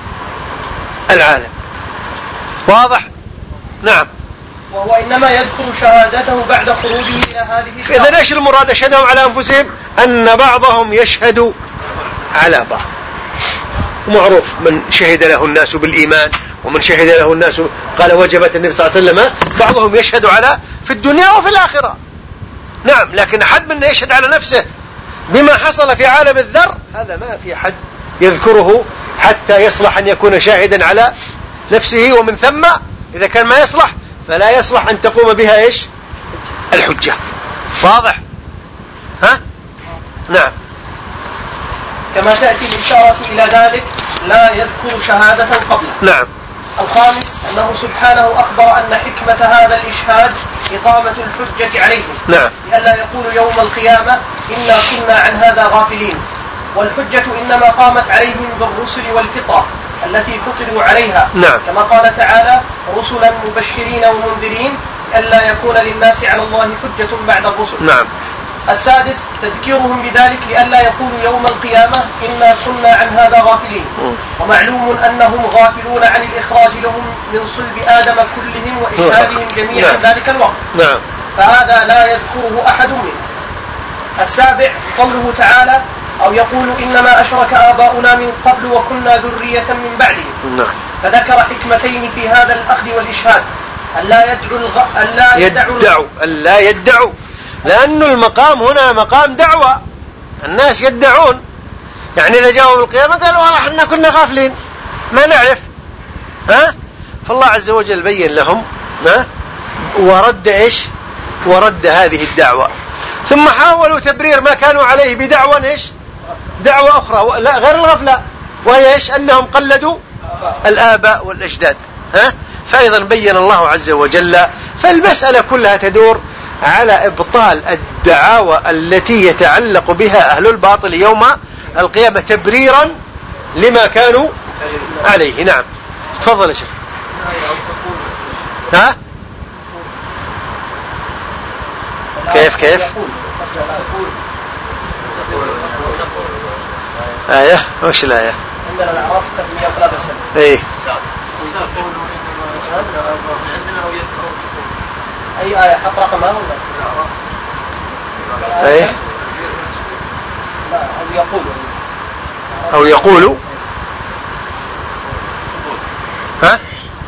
Speaker 1: العالم؟ واضح. نعم.
Speaker 2: وهو إنما يذكر شهادته بعد خروجه إلى هذه.
Speaker 1: إذا إيش المراد؟ أشهدهم على أنفسهم أن بعضهم يشهد على بعض. معروف من شهد له الناس بالإيمان ومن شهد له الناس قال وجبت النبي صلى الله عليه وسلم، بعضهم يشهد على في الدنيا وفي الآخرة. نعم. لكن أحد منا يشهد على نفسه بما حصل في عالم الذر، هذا ما في أحد يذكره حتى يصلح أن يكون شاهدا على نفسه، ومن ثم إذا كان ما يصلح فلا يصلح أن تقوم بها إيش الحجة. واضح. ها؟ نعم.
Speaker 2: كما تأتي الإشارة إلى ذلك لا يذكر شهادة قبله.
Speaker 1: نعم.
Speaker 2: الخامس أنه سبحانه أخبر أن حكمة هذا الإشهاد إقامة الحجة عليهم.
Speaker 1: نعم.
Speaker 2: لئلا يقول يوم القيامة إنا كنا عن هذا غافلين. والحجة إنما قامت عليهم بالرسل والفطرة التي فطروا عليها.
Speaker 1: نعم.
Speaker 2: كما قال تعالى رسلا مبشرين ومنذرين لئلا يكون للناس على الله حجة بعد الرسل.
Speaker 1: نعم.
Speaker 2: السادس تذكيرهم بذلك لئلا يقولوا يوم القيامة إنا كنا عن هذا غافلين. ومعلوم أنهم غافلون عن الإخراج لهم من صلب آدم كلهم وإشهادهم جميعا
Speaker 1: نعم.
Speaker 2: ذلك الوقت.
Speaker 1: نعم.
Speaker 2: فهذا لا يذكره أحد منهم. السابع قوله تعالى أو يقول إنما أشرك آباؤنا من قبل وكنا ذرية من بعدهم.
Speaker 1: نعم.
Speaker 2: فذكر حكمتين في هذا الأخذ والإشهاد: ألا يدعو الغ... ألا يدعوا
Speaker 1: يدعوا ألا يدعوا، لأن المقام هنا مقام دعوة، الناس يدعون، يعني إذا جاءوا بالقيامة قالوا والله احنا كنا غافلين ما نعرف، ها؟ فالله عز وجل بين لهم، ها؟ ورد إيش؟ ورد هذه الدعوة، ثم حاولوا تبرير ما كانوا عليه بدعوة إيش؟ دعوة أخرى لا غير الغفلة، وهي إيش؟ أنهم قلدوا الآباء والأجداد، ها؟ فأيضا بين الله عز وجل. فالمسألة كلها تدور على إبطال الدعاوى التي يتعلق بها أهل الباطل يوم القيامة تبريرا لما كانوا عليه. نعم تفضل يا شيخ. ها كيف كيف آية وش الآية؟
Speaker 2: عندنا الأعراف مئة وثلاثة وسبعين.
Speaker 1: إيه
Speaker 2: أي آية حط رقمها ولا؟
Speaker 1: إيه
Speaker 2: لا أو يقولوا
Speaker 1: أو يقولوا ها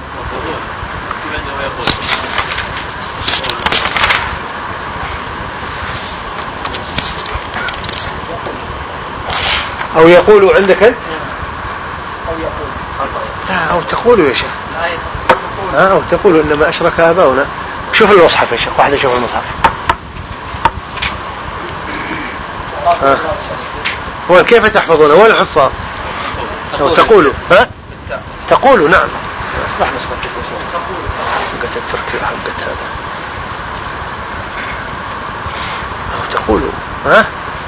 Speaker 1: أو يقولوا عندك أنت
Speaker 2: أو يقول
Speaker 1: لا أو تقولوا يا شيخ، ها أو تقولوا إنما أشرك آباؤنا. شوف المصحف يا شيخ، واحد يشوف المصحف. ها وين كيف تحفظونه؟ وين الحفاظ؟ أو تقولوا ها تقولوا نعم أصبح نسمع كيف حقت التركية حقت هذا أو تقولوا ها.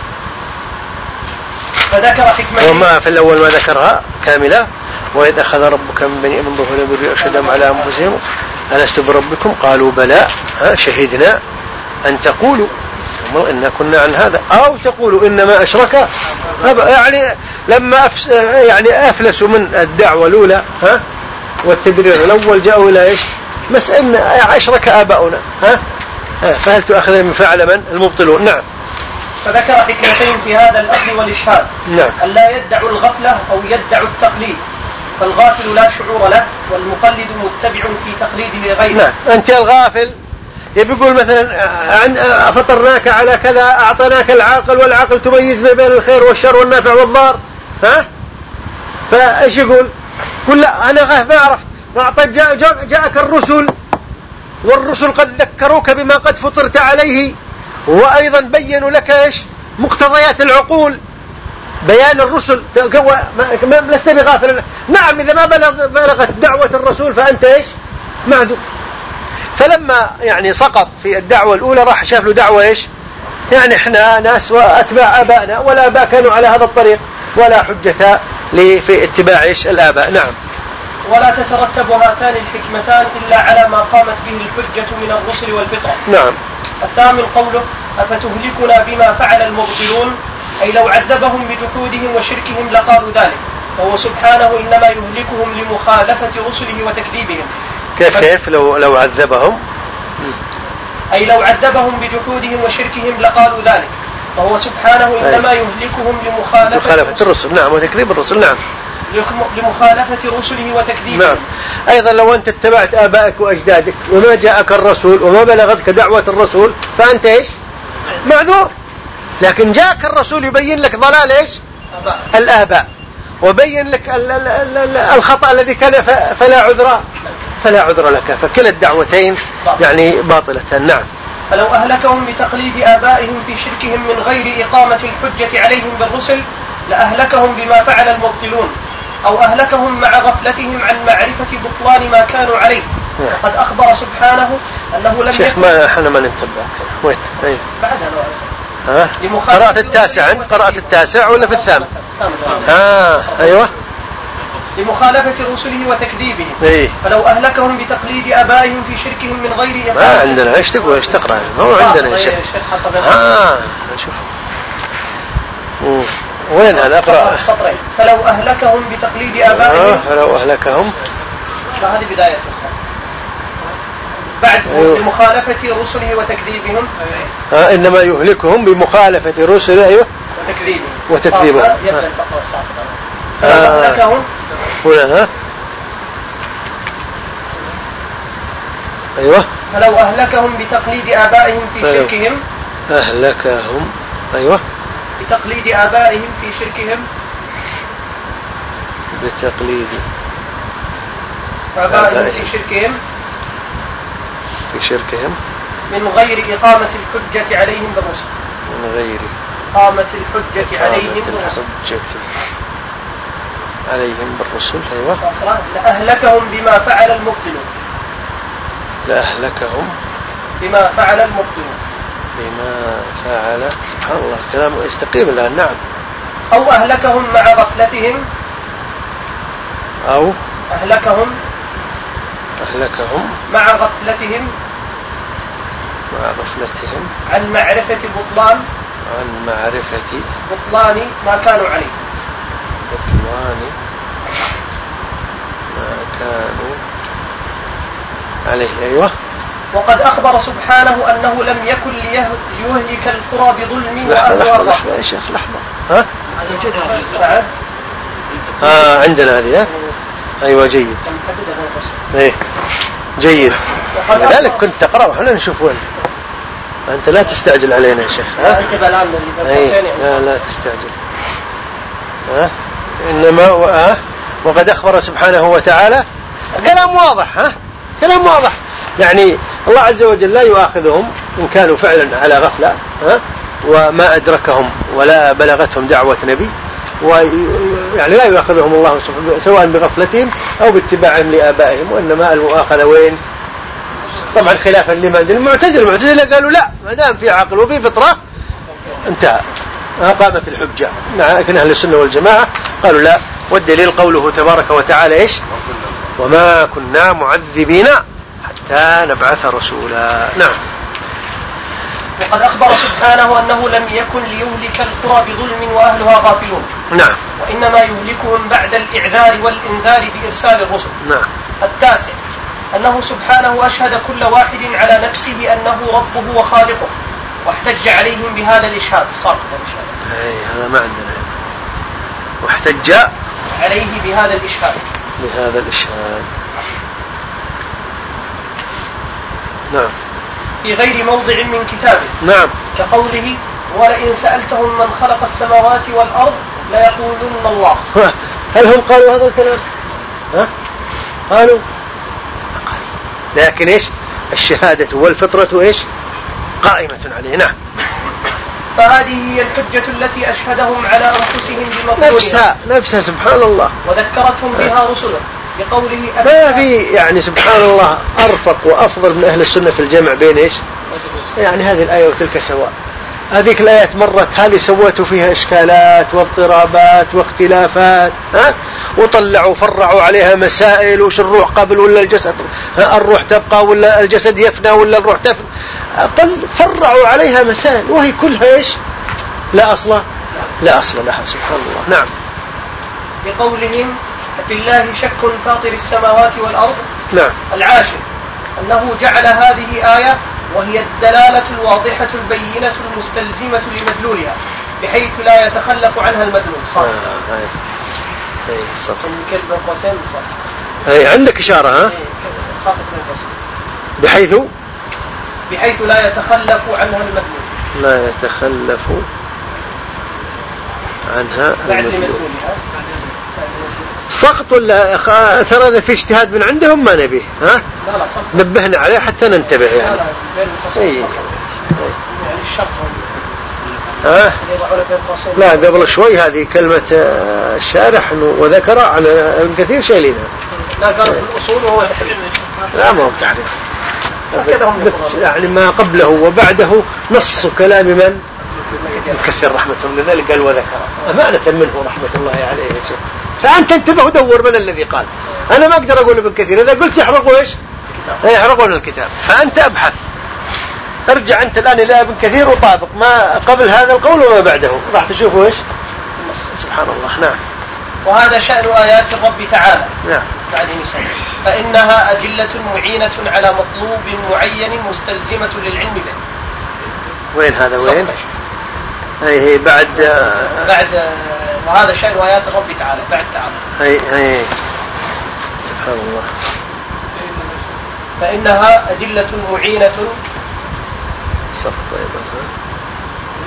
Speaker 2: فذكر حكمة
Speaker 1: وما في الأول ما ذكرها كاملة، وإذ أخذ ربك من بني من ظهور ذرية أشهدهم على أنفسهم ألست بربكم قالوا بلى شهدنا أن تقولوا إنا كنا عن هذا أو تقولوا إنما أشرك. يعني لما أفس يعني أفلسوا من الدعوة الأولى ها والتبرير الأول جاءوا إلى إيش؟ مسألة أشرك آباؤنا ها فهل تؤخذ من فعل من المبطلون. نعم.
Speaker 2: فذكر حكمتين في هذا الأخذ والإشهاد.
Speaker 1: نعم.
Speaker 2: أن لا يدعوا الغفلة أو يدعوا التقليد، فالغافل لا شعور له والمقلد متبع في تقليده غيره.
Speaker 1: نعم. أنت الغافل يقول مثلا فطرناك على كذا أعطيناك العقل والعقل تميز ما بين الخير والشر والنافع والضار، ها فإيش يقول؟ يقول لا أنا غاف ما أعرف ما جاء جاء جاءك الرسل والرسل قد ذكروك بما قد فطرت عليه وأيضا بينوا لك إيش مقتضيات العقول. بيان الرسل ما لست بغافل. نعم إذا ما بلغت دعوة الرسول فأنت إيش معذور. فلما يعني سقط في الدعوة الأولى راح شاف له دعوة إيش يعني إحنا ناس وأتباع آبائنا والآباء كانوا على هذا الطريق ولا حجة لي في اتباع إيش الآباء. نعم.
Speaker 2: ولا تترتب هاتان الحكمتان إلا على ما قامت به الحجة من الرسل والفطرة.
Speaker 1: نعم.
Speaker 2: الثامن قوله أفتهلكنا بما فعل المبطلون، أي لو عذبهم بجحودهم وشركهم لقالوا ذلك، وهو سبحانه إنما يهلكهم لمخالفة رسله وتكذيبهم.
Speaker 1: كيف كيف لو لو عذبهم
Speaker 2: أي لو عذبهم بجحودهم وشركهم لقالوا ذلك، وهو سبحانه إنما يهلكهم لمخالفة
Speaker 1: مخالفة الرسل. نعم وتكذيب الرسل. نعم
Speaker 2: لمخالفة رسله وتكذيبهم.
Speaker 1: نعم. أيضا لو أنت اتبعت آبائك وأجدادك وما جاءك الرسول وما بلغتك دعوة الرسول فأنت إيش معذور. لكن جاءك الرسول يبين لك ضلال إيش الآباء وبين لك الخطأ الذي كان فلا عذر فلا عذر لك. فكلا الدعوتين يعني باطلة. نعم.
Speaker 2: فلو أهلكهم بتقليد آبائهم في شركهم من غير إقامة الحجة عليهم بالرسل لأهلكهم بما فعل المبطلون، أو أهلكهم مع غفلتهم عن معرفة بطلان ما كانوا عليه. وقد أخبر سبحانه أنه لم
Speaker 1: شيخ ما احنا ما ننتبه. وين أيه؟
Speaker 2: بعدها
Speaker 1: ها قرأت التاسع أنت قرأت التاسع ولا في الثامن؟ ها أيوة.
Speaker 2: لمخالفة رسله وتكذيبهم.
Speaker 1: إيه؟
Speaker 2: فلو أهلكهم بتقليد آبائهم في شركهم من غير إقامة.
Speaker 1: ما عندنا إيش تقول إيش تقرأ هو عندنا يا شيخ. ها شوف وين هذا أقرأ
Speaker 2: السطرين. فلو أهلكهم بتقليد آبائهم.
Speaker 1: آه فلو أهلكهم.
Speaker 2: هذه بداية السطر. بعد أيوه. بمخالفة رسله وتكذيبهم.
Speaker 1: آه إنما يهلكهم بمخالفة رسله. أيوه.
Speaker 2: وتكذيبهم.
Speaker 1: وتكذيبهم.
Speaker 2: يبدأ الفقرة السابقة.
Speaker 1: فلو
Speaker 2: آه. أهلكهم.
Speaker 1: هنا ها. أيوه.
Speaker 2: فلو أهلكهم بتقليد آبائهم في شركهم.
Speaker 1: أهلكهم. أيوه.
Speaker 2: بتقليد آبائهم في شركهم
Speaker 1: بتقليد
Speaker 2: آبائهم في شركهم
Speaker 1: في شركهم
Speaker 2: من غير إقامة الحجة عليهم بالرسل
Speaker 1: من غير
Speaker 2: إقامة الحجة عليهم بالرسل
Speaker 1: الحجة عليهم بالرسل. أيوة.
Speaker 2: لأهلكهم بما فعل المبطلون
Speaker 1: لأهلكهم
Speaker 2: بما فعل المبطلون
Speaker 1: بما فعل. سبحان الله الكلام يستقيم الآن. نعم.
Speaker 2: أو أهلكهم مع غفلتهم
Speaker 1: أو
Speaker 2: أهلكهم
Speaker 1: أهلكهم
Speaker 2: مع غفلتهم
Speaker 1: مع غفلتهم
Speaker 2: عن معرفة بطلان
Speaker 1: عن معرفة
Speaker 2: بطلان ما كانوا عليه
Speaker 1: بطلان ما كانوا عليه. أيوة.
Speaker 2: وقد أخبر سبحانه أنه لم يكن ليهلك القرى بظلم
Speaker 1: لحظة لحظة يا شيخ لحظة. ها
Speaker 2: بعد
Speaker 1: آه عندنا هذه. ها أيوة جيد. إيه جيد. لذلك كنت تقرأ وحنا نشوف وين. أنت لا تستعجل علينا يا شيخ. ها أيه. لا لا تستعجل. ها إنما و... وقد أخبر سبحانه وتعالى كلام واضح. ها كلام واضح. يعني الله عز وجل لا يؤاخذهم إن كانوا فعلا على غفلة ها وما أدركهم ولا بلغتهم دعوة نبي، ويعني لا يؤاخذهم الله سواء بغفلتهم أو باتباعهم لآبائهم، وإنما المؤاخذة وين؟ طبعا خلافا لمن المعتزلة. المعتزلة قالوا لا، ما دام في عقل وفي فطرة انتهى قامت الحجة. لكن أهل السنة والجماعة قالوا لا، والدليل قوله تبارك وتعالى إيش؟ وما كنا معذبين حتى نبعث رسولا. نعم.
Speaker 2: وقد أخبر سبحانه أنه لم يكن ليهلك القرى بظلم وأهلها غافلون.
Speaker 1: نعم.
Speaker 2: وإنما يهلكهم بعد الإعذار والإنذار بإرسال الرسل.
Speaker 1: نعم.
Speaker 2: التاسع أنه سبحانه أشهد كل واحد على نفسه أنه ربه وخالقه، واحتج عليهم بهذا الإشهاد. صار
Speaker 1: أي هذا ما عندنا. واحتج
Speaker 2: عليه بهذا الإشهاد
Speaker 1: بهذا الإشهاد. نعم.
Speaker 2: في غير موضع من كتابه.
Speaker 1: نعم.
Speaker 2: كقوله ولئن سألتهم من خلق السماوات والأرض ليقولن الله.
Speaker 1: هل هم قالوا هذا الكلام؟ ها؟ قالوا. لكن إيش الشهادة والفطرة إيش قائمة عليه. نعم.
Speaker 2: فهذه هي الحجة التي أشهدهم على أنفسهم بمقولها
Speaker 1: نفسها نفسها سبحان الله،
Speaker 2: وذكرتهم بها رسله بقوله
Speaker 1: ما في يعني سبحان الله أرفق وأفضل من أهل السنة في الجمع بين إيش يعني هذه الآية وتلك سواء. هذيك الآيات مرت، هذه سوتوا فيها إشكالات واضطرابات واختلافات ها؟ وطلعوا فرعوا عليها مسائل، وش الروح قبل ولا الجسد، الروح تبقى ولا الجسد يفنى ولا الروح تفنى، طل فرعوا عليها مسائل وهي كلها إيش لا أصل لا أصل لها سبحان الله. نعم.
Speaker 2: بقولهم في الله شك فاطر السماوات والأرض.
Speaker 1: نعم.
Speaker 2: العاشر أنه جعل هذه آية وهي الدلالة الواضحة البينة المستلزمة لمدلولها بحيث لا يتخلف عنها المدلول. صح.
Speaker 1: آه أي أي صح.
Speaker 2: كلمة قوسين صح.
Speaker 1: أي عندك إشارة ها؟
Speaker 2: أي صح كلمة قوسين.
Speaker 1: بحيث
Speaker 2: بحيث لا يتخلف عنها المدلول.
Speaker 1: لا يتخلف عنها المدلول. سقط ولا ترى إذا في اجتهاد من عندهم ما نبيه ها؟
Speaker 2: لا لا سقط.
Speaker 1: نبهنا عليه حتى ننتبه يعني.
Speaker 2: لا لا
Speaker 1: أي.
Speaker 2: يعني الشرط
Speaker 1: ها؟ لا قبل شوي هذه كلمة الشارح وذكر عن الكثير شايلينها.
Speaker 2: لا قال الأصول وهو تحرير.
Speaker 1: لا ما هو تعريف. يعني ما قبله وبعده نص كلام من؟ كثير رحمة الله. لذلك قال وذكر أمانة منه رحمة الله عليه يا شيخ. فأنت انتبه ودور من الذي قال. أنا ما أقدر أقول ابن كثير، إذا قلت يحرقوا إيش يحرقون الكتاب، فأنت أبحث ارجع أنت الآن إلى ابن كثير وطابق ما قبل هذا القول وما بعده راح تشوفوا إيش سبحان الله. نعم.
Speaker 2: وهذا شأن آيات الرب تعالى.
Speaker 1: نعم.
Speaker 2: بعدين يسمع فإنها أدلة معينة على مطلوب معين مستلزمة للعلم به.
Speaker 1: وين هذا وين؟ هي هي بعد
Speaker 2: بعد وهذا شأن آيات الرب تعالى بعد تعالى.
Speaker 1: هي هي سبحان الله.
Speaker 2: فإنها أدلة معينة
Speaker 1: سقط أيضا.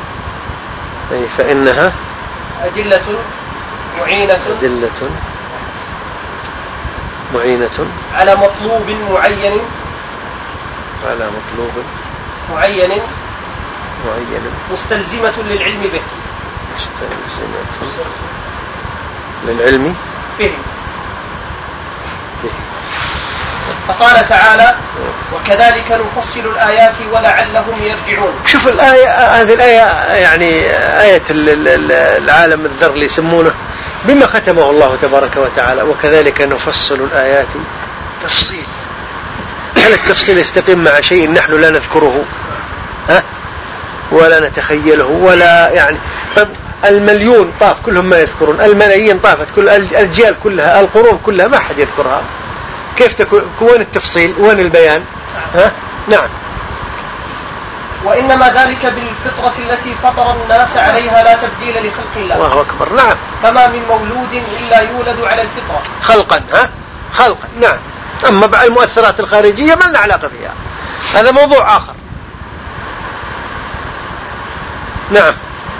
Speaker 1: هي فإنها
Speaker 2: أدلة معينة
Speaker 1: أدلة معينة
Speaker 2: على مطلوب معين
Speaker 1: على مطلوب
Speaker 2: معين
Speaker 1: معين
Speaker 2: مستلزمة للعلم به
Speaker 1: مستلزمة للعلم
Speaker 2: به.
Speaker 1: به.
Speaker 2: فقال تعالى وكذلك نفصل الآيات ولعلهم يرجعون.
Speaker 1: شوف الآية، هذه الآية يعني آية العالم الذر اللي يسمونه بما ختمه الله تبارك وتعالى وكذلك نفصل الآيات تفصيل. هل التفصيل يستقيم مع شيء نحن لا نذكره ها ولا نتخيله ولا يعني المليون طاف كلهم ما يذكرون، الملايين طافت كل الأجيال كلها القرون كلها ما حد يذكرها، كيف تكون وين التفصيل وين البيان ها؟ نعم.
Speaker 2: وإنما ذلك بالفطرة التي فطر الناس عليها لا تبديل لخلق الله.
Speaker 1: الله أكبر. نعم.
Speaker 2: فما من مولود إلا يولد على الفطرة
Speaker 1: خلقا ها خلقا. نعم. أما بقى المؤثرات الخارجية ما لنا علاقة فيها، هذا موضوع آخر. نعم.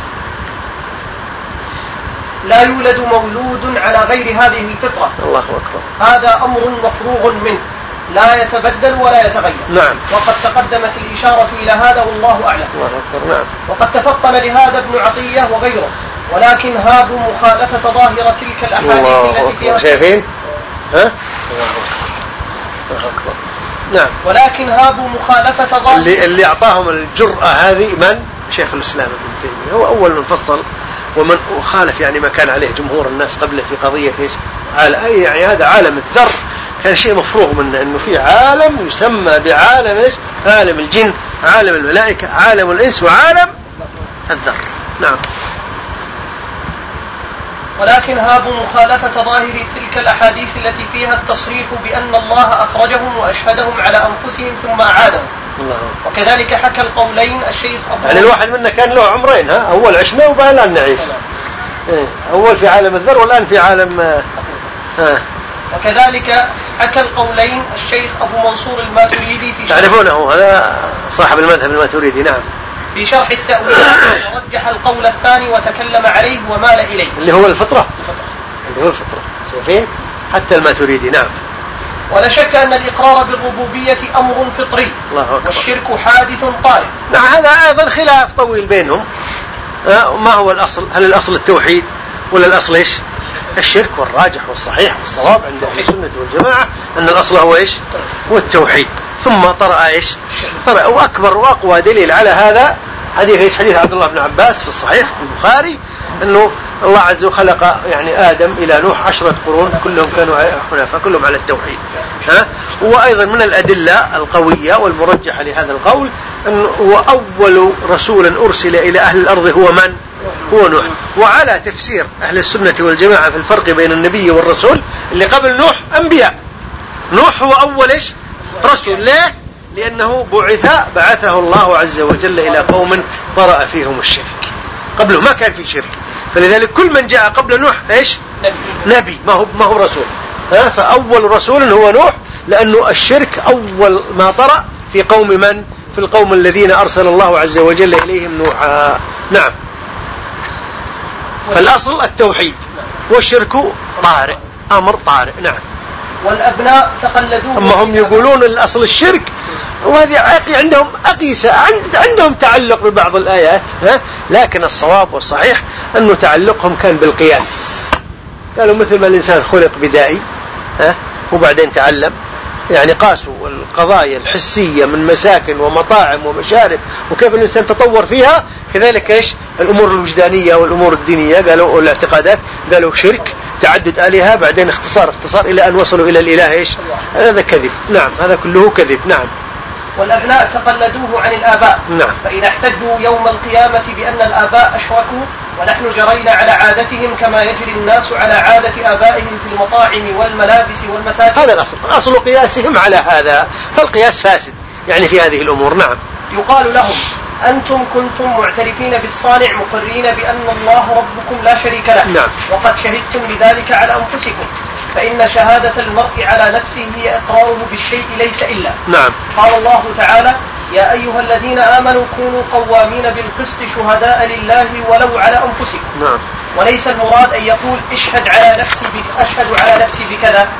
Speaker 2: لا يولد مولود على غير هذه الفطرة.
Speaker 1: الله أكبر.
Speaker 2: هذا أمر مفروغ منه لا يتبدل ولا يتغير.
Speaker 1: نعم.
Speaker 2: وقد تقدمت الإشارة إلى هذا والله أعلم.
Speaker 1: الله أكبر. نعم.
Speaker 2: وقد تفطن لهذا ابن عطية وغيره، ولكن هابوا مخالفة ظاهرة تلك الأحاديث التي فيها.
Speaker 1: شايفين؟ ها؟ الله أكبر. نعم.
Speaker 2: ولكن هابوا مخالفة ظاهرة
Speaker 1: اللي, اللي أعطاهم الجرأة هذه من؟ شيخ الإسلام ابن تيمية، هو أول من فصل ومن خالف يعني ما كان عليه جمهور الناس قبله في قضية إيش؟ يعني هذا عالم الذر كان شيء مفروغ منه، إنه في عالم يسمى بعالم إيش؟ عالم الجن، عالم الملائكة، عالم الإنس، وعالم الذر. نعم.
Speaker 2: ولكن هابوا مخالفة ظاهر تلك الأحاديث التي فيها التصريح بأن الله أخرجهم وأشهدهم على أنفسهم ثم أعادهم.
Speaker 1: الله.
Speaker 2: وكذلك حكى القولين الشيخ أبو
Speaker 1: يعني الواحد منا كان له عمرين، ها أول عشنا وبعد الآن نعيش. إيه. أول في عالم الذر والآن في عالم ها.
Speaker 2: وكذلك حكى القولين الشيخ أبو منصور الماتريدي في
Speaker 1: تعرفونه هذا صاحب المذهب الماتريدي. نعم.
Speaker 2: في شرح التأويل ورجح القول الثاني وتكلم عليه ومال إليه
Speaker 1: اللي هو الفطرة.
Speaker 2: الفطرة.
Speaker 1: اللي هو الفطرة. شايفين؟ حتى الماتريدي. نعم.
Speaker 2: ولا شك أن الإقرار بالربوبية أمر فطري والشرك حادث طارئ.
Speaker 1: نعم. هذا أيضا خلاف طويل بينهم. أه ما هو الأصل؟ هل الأصل التوحيد ولا الأصل إيش؟ الشرك؟ والراجح والصحيح والصواب عند أهل السنة والجماعة أن الأصل هو إيش؟ هو التوحيد، ثم طرأ إيش؟ طرأ. وأكبر وأقوى دليل على هذا حديث إيش؟ حديث عبد الله بن عباس في الصحيح في البخاري أنه الله عز وجل خلق يعني آدم إلى نوح عشرة قرون كلهم كانوا حنفاء كلهم على التوحيد. ها؟ وأيضا من الأدلة القوية والمرجحة لهذا القول أنه هو أول رسول أرسل إلى أهل الأرض هو من؟ هو نوح. وعلى تفسير أهل السنة والجماعة في الفرق بين النبي والرسول اللي قبل نوح أنبياء، نوح هو أول إيش؟ رسول. ليه؟ لأنه بعث بعثه الله عز وجل إلى قوم طرأ فيهم الشرك، قبله ما كان في شرك، فلذلك كل من جاء قبل نوح إيش؟ نبي، ما هو ما هو رسول. ها؟ فأول رسول هو نوح، لأنه الشرك أول ما طرأ في قوم من؟ في القوم الذين أرسل الله عز وجل إليهم نوحا. نعم. فالأصل التوحيد والشرك طارئ، أمر طارئ. نعم.
Speaker 2: والأبناء تقلدون.
Speaker 1: أما هم يقولون الأصل الشرك، وهذه عندهم أقيسة، عندهم تعلق ببعض الآيات، ها؟ لكن الصواب والصحيح أنه تعلقهم كان بالقياس. قالوا مثل ما الإنسان خلق بدائي، ها؟ وبعدين تعلم، يعني قاسوا القضايا الحسية من مساكن ومطاعم ومشارب وكيف الإنسان تطور فيها، كذلك إيش الأمور الوجدانية والأمور الدينية قالوا الاعتقادات قالوا شرك تعدد آلهة، بعدين اختصار اختصار إلى أن وصلوا إلى الإله إيش. هذا كذب. نعم. هذا كله كذب. نعم.
Speaker 2: والأبناء تقلدوه عن الآباء.
Speaker 1: نعم.
Speaker 2: فإذا احتجوا يوم القيامة بأن الآباء أشركوا ونحن جرينا على عادتهم كما يجري الناس على عادة آبائهم في المطاعم والملابس والمساجد،
Speaker 1: هذا الأصل، أصل قياسهم على هذا، فالقياس فاسد يعني في هذه الأمور. نعم.
Speaker 2: يقال لهم أنتم كنتم معترفين بالصانع مقرين بأن الله ربكم لا شريك له.
Speaker 1: نعم.
Speaker 2: وقد شهدتم بذلك على أنفسكم، فإن شهادة المرء على نفسه هي إقراره بالشيء ليس إلا.
Speaker 1: نعم.
Speaker 2: قال الله تعالى يا أيها الذين آمنوا كونوا قوامين بالقسط شهداء لله ولو على أنفسكم.
Speaker 1: نعم.
Speaker 2: وليس المراد أن يقول اشهد على نفسي أشهد على نفسي بكذا،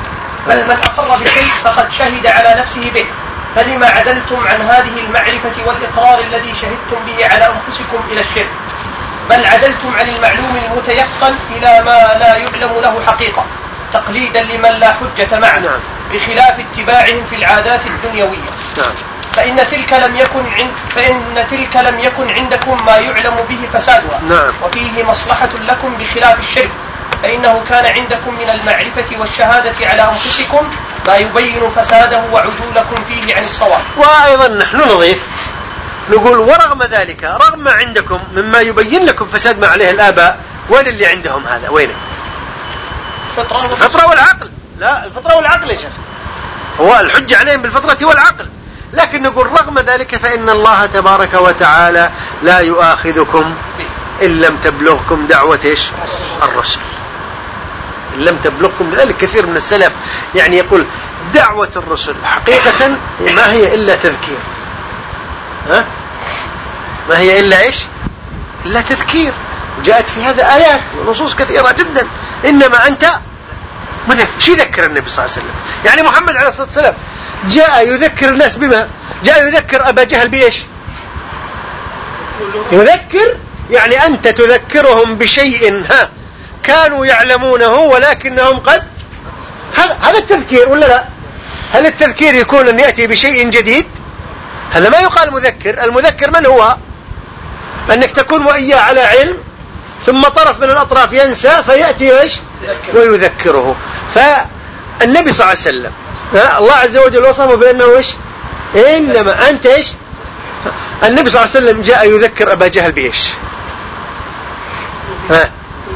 Speaker 2: بل من أقر بشيء فقد شهد على نفسه به، فلما عدلتم عن هذه المعرفة والإقرار الذي شهدتم به على أنفسكم إلى الشرك، بل عدلتم عن المعلوم المتيقن إلى ما لا يعلم له حقيقة تقليدا لمن لا حجة معه، نعم. بخلاف اتباعهم في العادات الدنيوية، نعم. فإن تلك لم يكن عند فإن تلك لم يكن عندكم ما يعلم به فسادها، نعم. وفيه مصلحة لكم بخلاف الشرك، فإنه كان عندكم من المعرفة والشهادة على أنفسكم ما يبين فساده وعدولكم فيه عن الصواب.
Speaker 1: وأيضا نحن نضيف نقول ورغم ذلك رغم ما عندكم مما يبين لكم فساد ما عليه الآباء، وين اللي عندهم هذا؟ وينه؟
Speaker 2: الفطرة,
Speaker 1: الفطرة والعقل. لا الفطرة والعقل يا شيخ، هو الحجة عليهم بالفطرة والعقل، لكن نقول رغم ذلك فإن الله تبارك وتعالى لا يؤاخذكم إن لم تبلغكم دعوة إيش؟ الرسل. إن لم تبلغكم، لذلك كثير من السلف يعني يقول دعوة الرسل حقيقة ما هي إلا تذكير، ها؟ ما هي إلا إيش؟ إلا تذكير، جاءت في هذا آيات ونصوص كثيرة جدا. إنما أنت مذكر. شو يذكر النبي صلى الله عليه وسلم؟ يعني محمد عليه الصلاة والسلام جاء يذكر الناس بما؟ جاء يذكر أبا جهل بإيش؟ يذكر يعني أنت تذكرهم بشيء ها كانوا يعلمونه ولكنهم قد، هذا التذكير ولا لا؟ هل التذكير يكون أن يأتي بشيء جديد؟ هذا ما يقال مذكر. المذكر من هو؟ أنك تكون وإياه على علم ثم طرف من الأطراف ينسى فيأتي إيش؟ ويذكره. فالنبي صلى الله عليه وسلم الله عز وجل وصفه بأنه إيش؟ إنما أنت إيش؟ النبي صلى الله عليه وسلم جاء يذكر أبا جهل بإيش؟ ها؟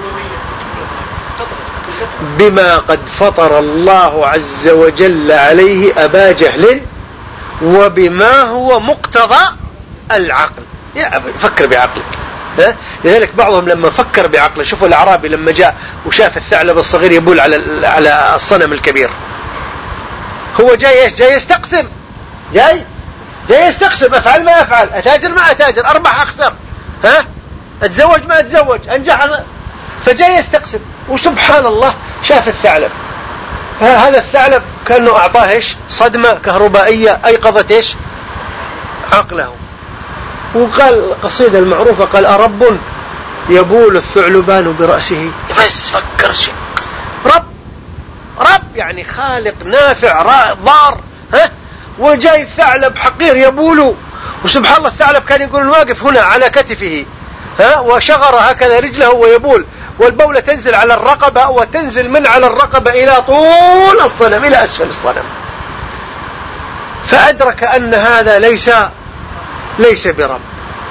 Speaker 1: بما قد فطر الله عز وجل عليه أبا جهل وبما هو مقتضى العقل. يا فكر بعقلك. ها؟ لذلك بعضهم لما فكر بعقله، شوفوا الأعرابي لما جاء وشاف الثعلب الصغير يبول على على الصنم الكبير، هو جاي ايش؟ جاي يستقسم، جاي جاي يستقسم، افعل ما افعل، اتاجر ما اتاجر، اربح اخسر، ها؟ اتزوج ما اتزوج، انجح ما... فجاي يستقسم. وسبحان الله شاف الثعلب، هذا الثعلب كأنه اعطاه ايش؟ صدمة كهربائية ايقظت ايش؟ عقله. وقال القصيدة المعروفة قال أرب يبول الثعلبان برأسه. بس فكر شيء، رب رب يعني خالق نافع ضار، ها؟ وجاي ثعلب حقير يبول. وسبحان الله الثعلب كان يقول واقف هنا على كتفه، ها؟ وشغر هكذا رجله ويبول، والبولة تنزل على الرقبة وتنزل من على الرقبة إلى طول الصنم إلى أسفل الصنم. فأدرك أن هذا ليس ليس برب،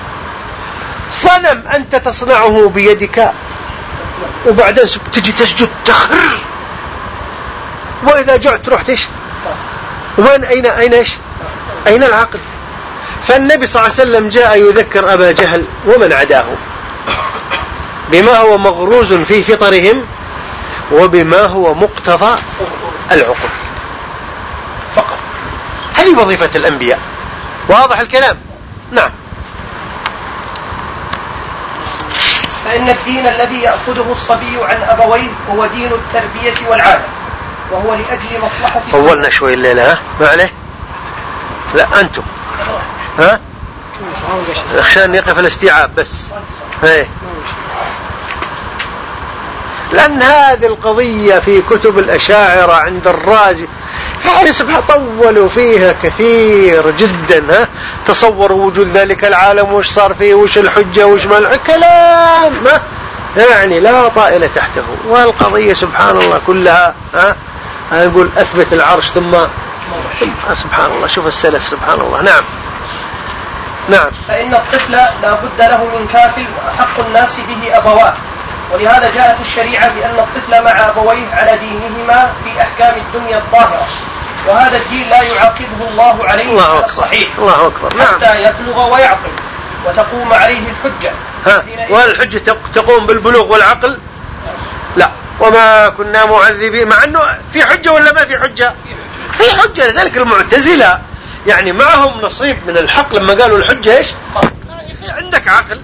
Speaker 1: صنم أنت تصنعه بيدك وبعدين تجي تسجد تخر، وإذا جعت تروح تش وين؟ أين أين إيش؟ أين العقل؟ فالنبي صلى الله عليه وسلم جاء يذكر أبا جهل ومن عداه بما هو مغروز في فطرهم وبما هو مقتضى العقل فقط. هذه وظيفة الأنبياء. واضح الكلام؟ نعم.
Speaker 2: فإن الدين الذي يأخذه الصبي عن أبويه هو دين التربية والعادة، وهو لأجل مصلحة.
Speaker 1: طولنا شوي الليلة، ها؟ ما عليه؟ لا أنتم، ها؟ عشان يقف الاستيعاب بس. هاي. لأن هذه القضية في كتب الأشاعرة عند الرازي يعني سبحانه طولوا فيها كثير جدا، ها؟ تصوروا وجود ذلك العالم وش صار فيه وش الحجة وش ما كلام، ها؟ يعني لا طائل تحته. والقضية سبحان الله كلها، ها؟ أقول أثبت العرش ثم سبحان الله. شوف السلف سبحان الله. نعم نعم.
Speaker 2: فإن الطفل لا بد له من كافل وأحق الناس به أبواه، ولهذا جاءت الشريعة بأن الطفل مع أبويه على دينهما في أحكام الدنيا الظاهرة، وهذا الدين لا يعاقبه الله عليه على الصحيح
Speaker 1: الله أكبر. نعم.
Speaker 2: حتى يبلغ ويعقل وتقوم عليه الحجة.
Speaker 1: والحجة تقوم بالبلوغ والعقل؟ لا. وما كنا معذبين، مع أنه في حجة ولا ما في حجة؟ في حجة. لذلك المعتزلة يعني معهم نصيب من الحق لما قالوا الحجة إيش؟ عندك عقل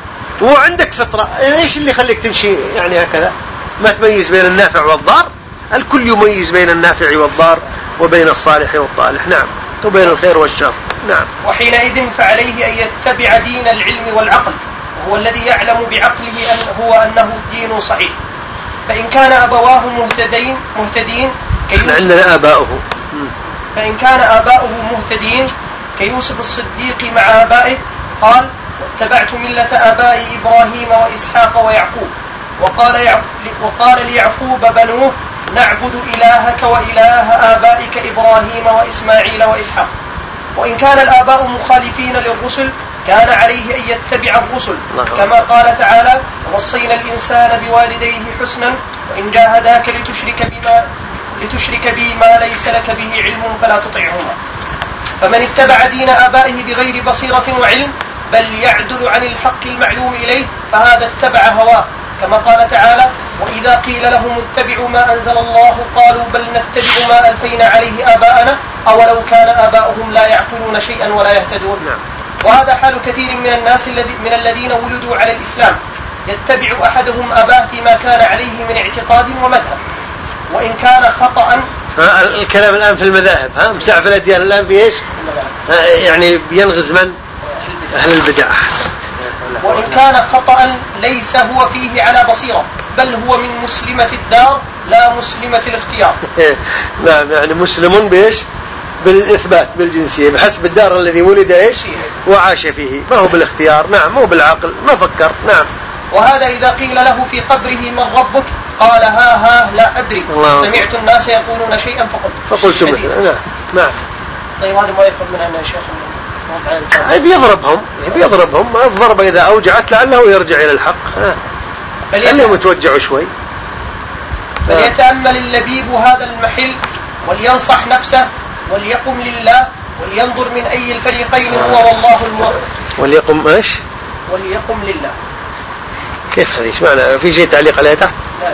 Speaker 1: وعندك فطرة، ايش اللي يخليك تمشي يعني هكذا ما تميز بين النافع والضار؟ الكل يميز بين النافع والضار وبين الصالح والطالح، نعم، وبين الخير والشر، نعم.
Speaker 2: وحينئذ فعليه أن يتبع دين العلم والعقل، وهو الذي يعلم بعقله أن هو أنه الدين صحيح. فإن كان أبواه مهتدين مهتدين
Speaker 1: عندنا آباؤه
Speaker 2: فإن كان آباؤه مهتدين كيوسف الصديق مع آبائه قال: واتبعت ملة آبائي إبراهيم وإسحاق ويعقوب. وقال, يعقوب وقال ليعقوب بنوه: نعبد إلهك وإله آبائك إبراهيم وإسماعيل وإسحاق. وإن كان الآباء مخالفين للرسل كان عليه أن يتبع الرسل، كما قال تعالى: ووصينا الإنسان بوالديه حسنا وإن جاهداك لتشرك بما لتشرك بي ما ليس لك به علم فلا تطعهما. فمن اتبع دين آبائه بغير بصيرة وعلم بل يعدل عن الحق المعلوم إليه فهذا اتبع هواه، كما قال تعالى: وإذا قيل لهم اتبعوا ما أنزل الله قالوا بل نتبع ما ألفينا عليه آباءنا أولو كان آباؤهم لا يعقلون شيئا ولا يهتدون. وهذا حال كثير من الناس من الذين ولدوا على الإسلام، يتبع أحدهم أباه فيما كان عليه من اعتقاد ومذهب وإن كان خطأ.
Speaker 1: الكلام الآن في المذاهب، ها مساع في الأديان الآن في إيش؟ يعني بينغز من؟ أهل البدع.
Speaker 2: وإن كان خطأ ليس هو فيه على بصيرة بل هو من مسلمة الدار لا مسلمة الاختيار.
Speaker 1: نعم، يعني مسلم بإيش؟ بالإثبات بالجنسية بحسب الدار الذي ولد إيش وعاش فيه، ما هو بالاختيار، نعم، ما هو بالعقل، ما فكر، نعم.
Speaker 2: وهذا إذا قيل له في قبره من ربك قال ها ها لا أدري سمعت الناس يقولون شيئا فقلت
Speaker 1: فقلت مثلا. نعم نعم.
Speaker 2: طيب هذا ما يفهم منها يا شيخ؟
Speaker 1: بيضربهم بيضربهم الضربة إذا أوجعت لعله يرجع إلى الحق، خليهم يتوجعوا شوي.
Speaker 2: فليتأمل اللبيب هذا المحل ولينصح نفسه وليقم لله ولينظر من أي الفريقين هو والله الموفق.
Speaker 1: وليقم إيش؟
Speaker 2: وليقم لله.
Speaker 1: كيف هذه؟ ايش معنى؟ في شيء تعليق عليها تحت؟
Speaker 2: لا.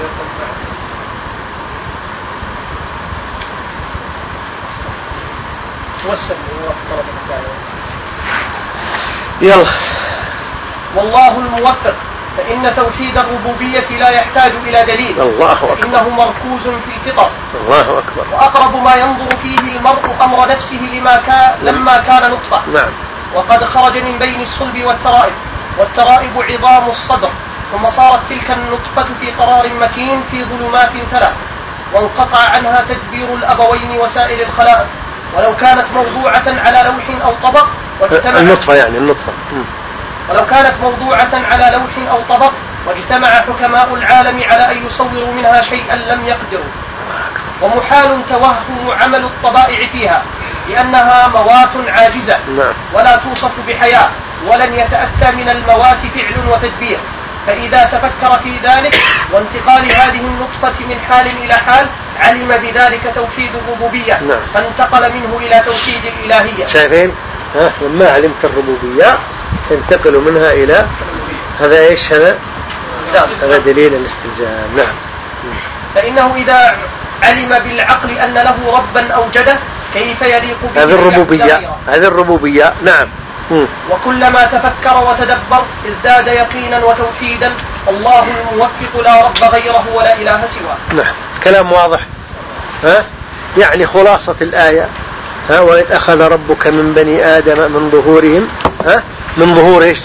Speaker 2: توسل
Speaker 1: يلا.
Speaker 2: والله الموفق، فإن توحيد الربوبية لا يحتاج إلى دليل،
Speaker 1: الله أكبر،
Speaker 2: فإنه مركوز في الفطر.
Speaker 1: الله أكبر.
Speaker 2: وأقرب ما ينظر فيه المرء أمر نفسه لما كان لما كان نطفة.
Speaker 1: نعم.
Speaker 2: وقد خرج من بين الصلب والترائب، والترائب عظام الصدر، ثم صارت تلك النطفة في قرار مكين في ظلمات ثلاث، وانقطع عنها تدبير الأبوين وسائر الخلائق، ولو كانت موضوعة على لوح أو طبق واجتمع
Speaker 1: النطفة يعني النطفة
Speaker 2: ولو كانت موضوعة على لوح أو طبق واجتمع حكماء العالم على أن يصوروا منها شيئا لم يقدروا. ومحال توهم عمل الطبائع فيها لأنها موات عاجزة ولا توصف بحياة، ولن يتأتى من الموات فعل وتدبير. فإذا تفكر في ذلك وانتقال هذه النطفة من حال إلى حال علم بذلك توحيد الربوبية، فانتقل منه إلى توحيد الإلهية.
Speaker 1: شايفين؟ ها لما علمت الربوبية تنتقل منها إلى هذا إيش؟ هذا هذا دليل الاستلزام. نعم.
Speaker 2: فإنه إذا علم بالعقل أن له ربا أوجده كيف يليق به؟
Speaker 1: هذه الربوبية، هذه الربوبية. نعم.
Speaker 2: وكلما تفكر وتدبر ازداد يقينا وتوحيدا. الله الموفق لا رب غيره ولا إله سواه.
Speaker 1: نعم، كلام واضح. ها يعني خلاصة الآية: ها وإذ أخذ ربك من بني آدم من ظهورهم، ها من ظهور إيش؟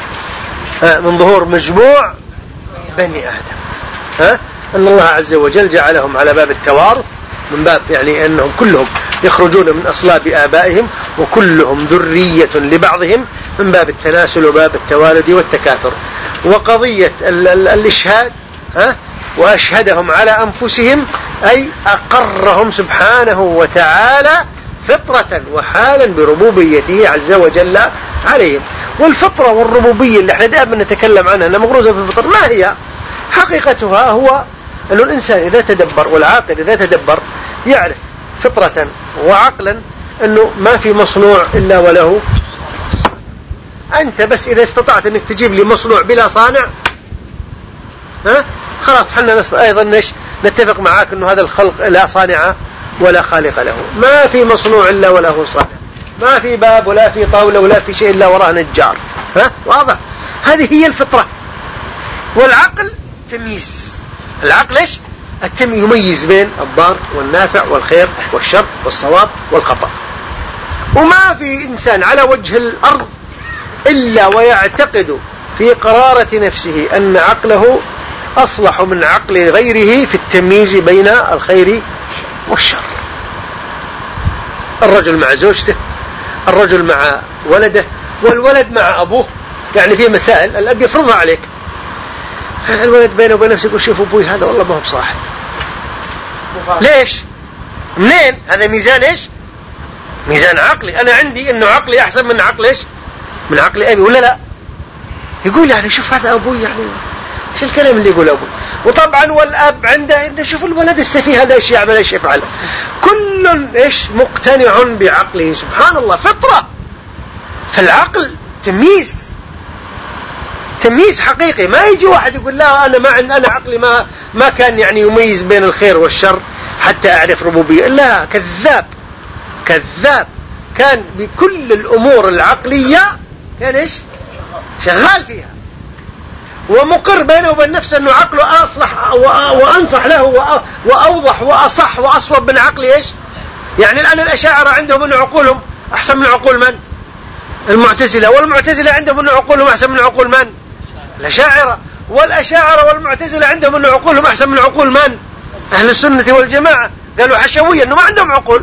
Speaker 1: ها من ظهور مجموع بني آدم، ها أن الله عز وجل جعلهم على باب التوارث، من باب يعني أنهم كلهم يخرجون من أصلاب آبائهم وكلهم ذرية لبعضهم، من باب التناسل وباب التوالد والتكاثر. وقضية ال- ال- الإشهاد، ها وأشهدهم على أنفسهم أي أقرهم سبحانه وتعالى فطرة وحالا بربوبيته عز وجل عليهم. والفطرة والربوبية اللي احنا دائما نتكلم عنها أنها مغروزة في الفطر، ما هي حقيقتها؟ هو أن الإنسان إذا تدبر، والعاقل إذا تدبر، يعرف فطرة وعقلا أنه ما في مصنوع إلا وله. أنت بس إذا استطعت أنك تجيب لي مصنوع بلا صانع، ها خلاص حنا أيضا نتفق معاك أنه هذا الخلق لا صانع ولا خالق له. ما في مصنوع إلا وله صانع، ما في باب ولا في طاولة ولا في شيء إلا وراه نجار. ها واضح؟ هذه هي الفطرة. والعقل تمييز. العقل إيش؟ التم يميز بين الضار والنافع والخير والشر والصواب والخطأ. وما في إنسان على وجه الأرض إلا ويعتقد في قرارة نفسه أن عقله أصلح من عقل غيره في التمييز بين الخير والشر. الرجل مع زوجته، الرجل مع ولده، والولد مع أبوه. يعني في مسائل الأب يفرضها عليك، الولد بينه وبين نفسه يقول شوف أبوي هذا والله ما هو بصاحب. ليش؟ منين؟ هذا ميزان إيش؟ ميزان عقلي. أنا عندي إنه عقلي أحسن من عقل إيش؟ من عقل أبي ولا لا؟ يقول يعني شوف هذا أبوي، يعني إيش الكلام اللي يقول أبوي. وطبعا والأب عنده إنه شوف الولد السفيه هذا إيش يعمل إيش يفعل. كل إيش مقتنع بعقله. سبحان الله، فطرة. فالعقل تمييز، تمييز حقيقي. ما يجي واحد يقول لا أنا ما عند أنا عقلي ما ما كان يعني يميز بين الخير والشر حتى أعرف ربوبية. لا، كذاب كذاب. كان بكل الأمور العقلية كان إيش شغال فيها، ومقر بينه وبين نفسه أنه عقله أصلح وأنصح له وأوضح وأصح وأصوب من عقل إيش. يعني الآن الأشاعرة عندهم أن عقولهم أحسن من عقول من؟ المعتزلة. والمعتزلة عندهم أن عقولهم أحسن من عقول من؟ الأشاعرة. والأشاعرة والمعتزلة عندهم أن عقولهم أحسن من عقول من؟ أهل السنة والجماعة. قالوا حشوية أنه ما عندهم عقول.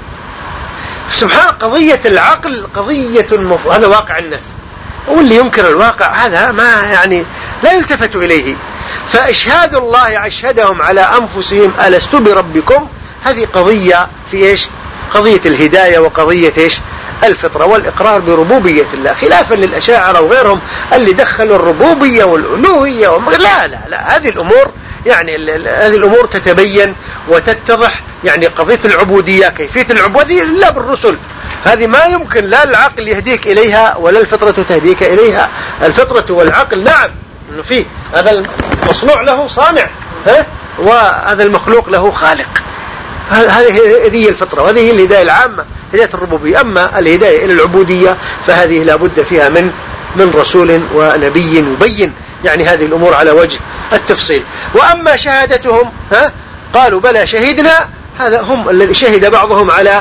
Speaker 1: سبحان، قضية العقل قضية مف... هذا واقع الناس، واللي ينكر الواقع هذا ما يعني لا يلتفت إليه. فإشهاد الله أشهدهم على أنفسهم ألست بربكم، هذه قضية في إيش؟ قضية الهداية وقضية إيش؟ الفطرة والإقرار بربوبية الله، خلافا للأشاعرة وغيرهم اللي دخلوا الربوبية والألوهية وم... لا لا لا هذه الأمور يعني هذه الأمور تتبين وتتضح. يعني قضية العبودية، كيفية العبودية إلا بالرسل، هذه ما يمكن لا العقل يهديك إليها ولا الفطرة تهديك إليها. الفطرة والعقل نعم إنه فيه هذا المصنوع له صانع، ها؟ وهذا المخلوق له خالق. هذه هي الفطرة، وهذه هي الهداية العامة، هداية الربوبية. أما الهداية إلى العبودية فهذه لا بد فيها من من رسول ونبي يبين يعني هذه الأمور على وجه التفصيل. وأما شهادتهم، ها؟ قالوا بلى شهدنا، هذا هم الذي شهد بعضهم على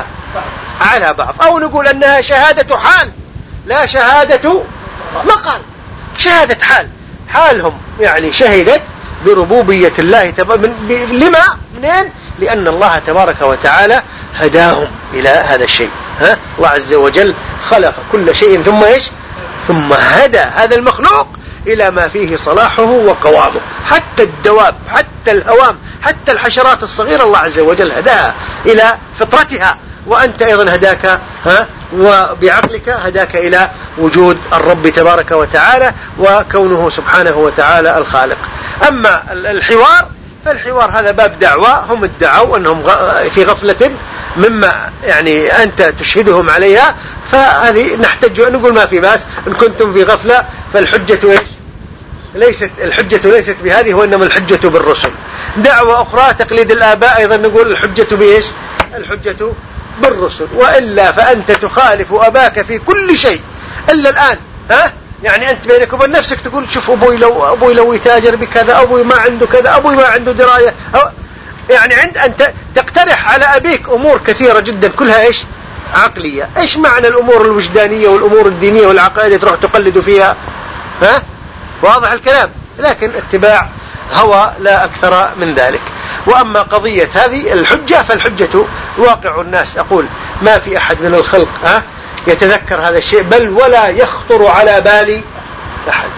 Speaker 1: على بعض. أو نقول أنها شهادة حال لا شهادة مقال، شهادة حال، حالهم يعني شهدت بربوبية الله تبارك. لما؟ منين؟ لأن الله تبارك وتعالى هداهم إلى هذا الشيء. ها؟ الله عز وجل خلق كل شيء ثم إيش؟ ثم هدى هذا المخلوق إلى ما فيه صلاحه وقوامه. حتى الدواب، حتى الهوام، حتى الحشرات الصغيرة الله عز وجل هداها إلى فطرتها. وأنت أيضا هداك، ها؟ وبعقلك هداك إلى وجود الرب تبارك وتعالى وكونه سبحانه وتعالى الخالق. أما الحوار فالحوار هذا باب دعوة، هم ادعوا أنهم في غفلة مما يعني أنت تشهدهم عليها، فهذه نحتج نقول ما في باس إن كنتم في غفلة. فالحجة إيش؟ ليست الحجة ليست بهذه، وإنما الحجة بالرسل. دعوة أخرى تقليد الآباء، أيضا نقول الحجة بإيش؟ الحجة بالرسل. وإلا فأنت تخالف أباك في كل شيء إلا الآن. ها؟ يعني أنت بينك وبين نفسك تقول شوف أبوي لو أبوي لو يتاجر بكذا، أبوي ما عنده كذا، أبوي ما عنده دراية. يعني عند أنت تقترح على أبيك أمور كثيرة جدا كلها إيش؟ عقلية. إيش معنى الأمور الوجدانية والأمور الدينية والعقائد تروح تقلد فيها؟ ها؟ واضح الكلام. لكن اتباع هوى لا أكثر من ذلك. وأما قضية هذه الحجة فالحجة واقع الناس. أقول ما في أحد من الخلق ها يتذكر هذا الشيء، بل ولا يخطر على بال أحد.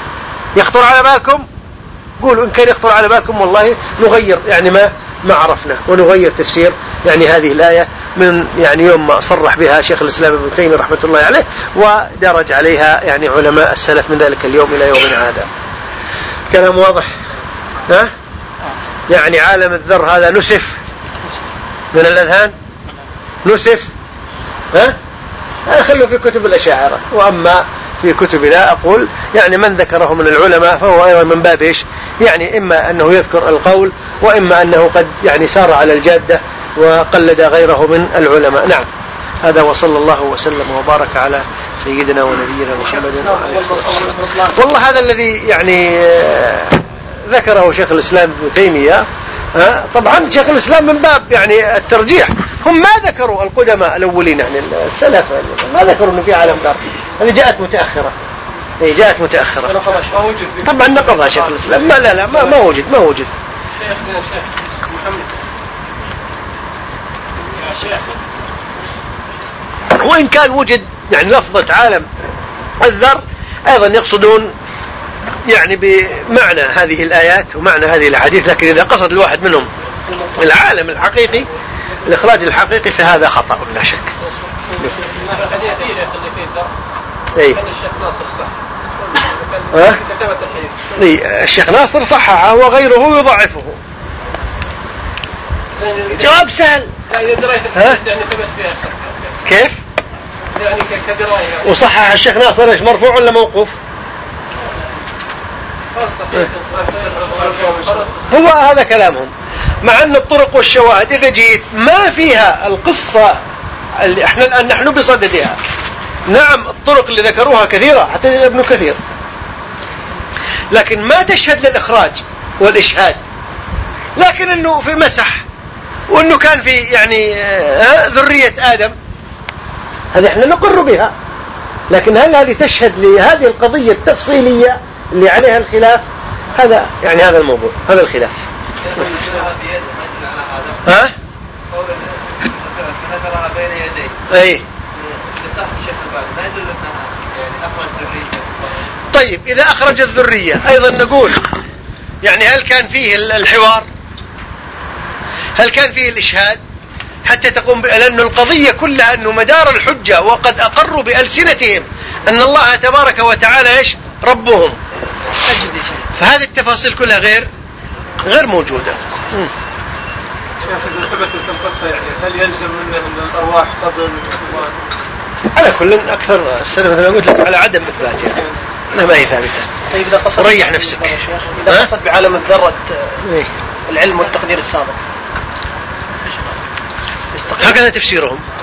Speaker 1: يخطر على بالكم؟ قولوا إن كان يخطر على بالكم والله نغير يعني ما ما عرفنا، ونغير تفسير يعني هذه الآية من يعني يوم ما صرح بها شيخ الإسلام ابن تيمية رحمة الله عليه، ودرج عليها يعني علماء السلف من ذلك اليوم إلى يومنا هذا. كلام واضح؟ ها؟ يعني عالم الذر هذا نسف من الأذهان، نسف. ها؟ خلوا في كتب الأشاعرة. وأما في كتبنا أقول يعني من ذكره من العلماء فهو أيضا من باب إيش؟ يعني إما أنه يذكر القول، وإما أنه قد يعني سار على الجادة وقلد غيره من العلماء. نعم، هذا وصلى الله وسلم وبارك على سيدنا ونبينا محمد. والله هذا الذي يعني ذكره شيخ الإسلام ابن تيمية ها طبعا شيخ الإسلام من باب يعني الترجيح، هم ما ذكروا القدماء الأولين يعني السلف ما ذكروا أنه في عالم دار، هذه جاءت متأخرة، هي جاءت متأخرة. طبعا نقضها شيخ الإسلام، ما لا لا ما, ما وجد ما وجد.
Speaker 3: شيخ شيخ محمد يا شيخ،
Speaker 1: وإن كان وجد يعني لفظة عالم الذر أيضا يقصدون يعني بمعنى هذه الآيات ومعنى هذه الحديث، لكن إذا قصد الواحد منهم العالم الحقيقي الإخراج الحقيقي فهذا خطأ لا شك.
Speaker 3: الحديث الشيخ اللي فيه الذر
Speaker 1: أي
Speaker 3: كان الشيخ ناصر صح،
Speaker 1: أه؟
Speaker 3: كتبت الحديث.
Speaker 1: أي الشيخ ناصر صححه وغيره يضعفه. جواب سهل.
Speaker 3: إذا دريت الحديث يعني ثبت فيها الصح.
Speaker 1: كيف؟
Speaker 3: يعني كدراية يعني.
Speaker 1: وصحح الشيخ ناصر ايش مرفوع ولا موقوف؟ هو هذا كلامهم، مع أن الطرق والشواهد إذا جيت ما فيها القصة اللي احنا الآن نحن بصددها. نعم الطرق اللي ذكروها كثيرة حتى ابن كثير، لكن ما تشهد للإخراج والإشهاد، لكن أنه في مسح وأنه كان في يعني ذرية آدم هذه احنا نقر بها، لكن هل هذه تشهد لهذه القضية التفصيلية اللي عليها الخلاف؟ هذا يعني هذا الموضوع، هذا الخلاف. ها؟
Speaker 3: ذكرها بين يديه.
Speaker 1: اي. طيب إذا أخرج الذرية أيضا نقول يعني هل كان فيه الحوار؟ هل كان فيه الإشهاد حتى تقوم ب... لأن القضية كلها أنه مدار الحجة وقد أقروا بألسنتهم أن الله تبارك وتعالى إيش ربهم، فهذه التفاصيل كلها غير غير موجودة.
Speaker 3: شيخ إذا ثبتت القصة يعني هل يلزم منه أن الأرواح قبل الإخوان؟
Speaker 1: على كل أكثر السلف مثل ما قلت لك على عدم إثباتها، يعني أنها ما هي ثابتة.
Speaker 2: طيب إذا قصد
Speaker 1: ريح نفسك.
Speaker 2: إذا قصد بعالم الذرة
Speaker 1: إيه؟
Speaker 2: العلم والتقدير السابق
Speaker 1: هكذا تفسيرهم.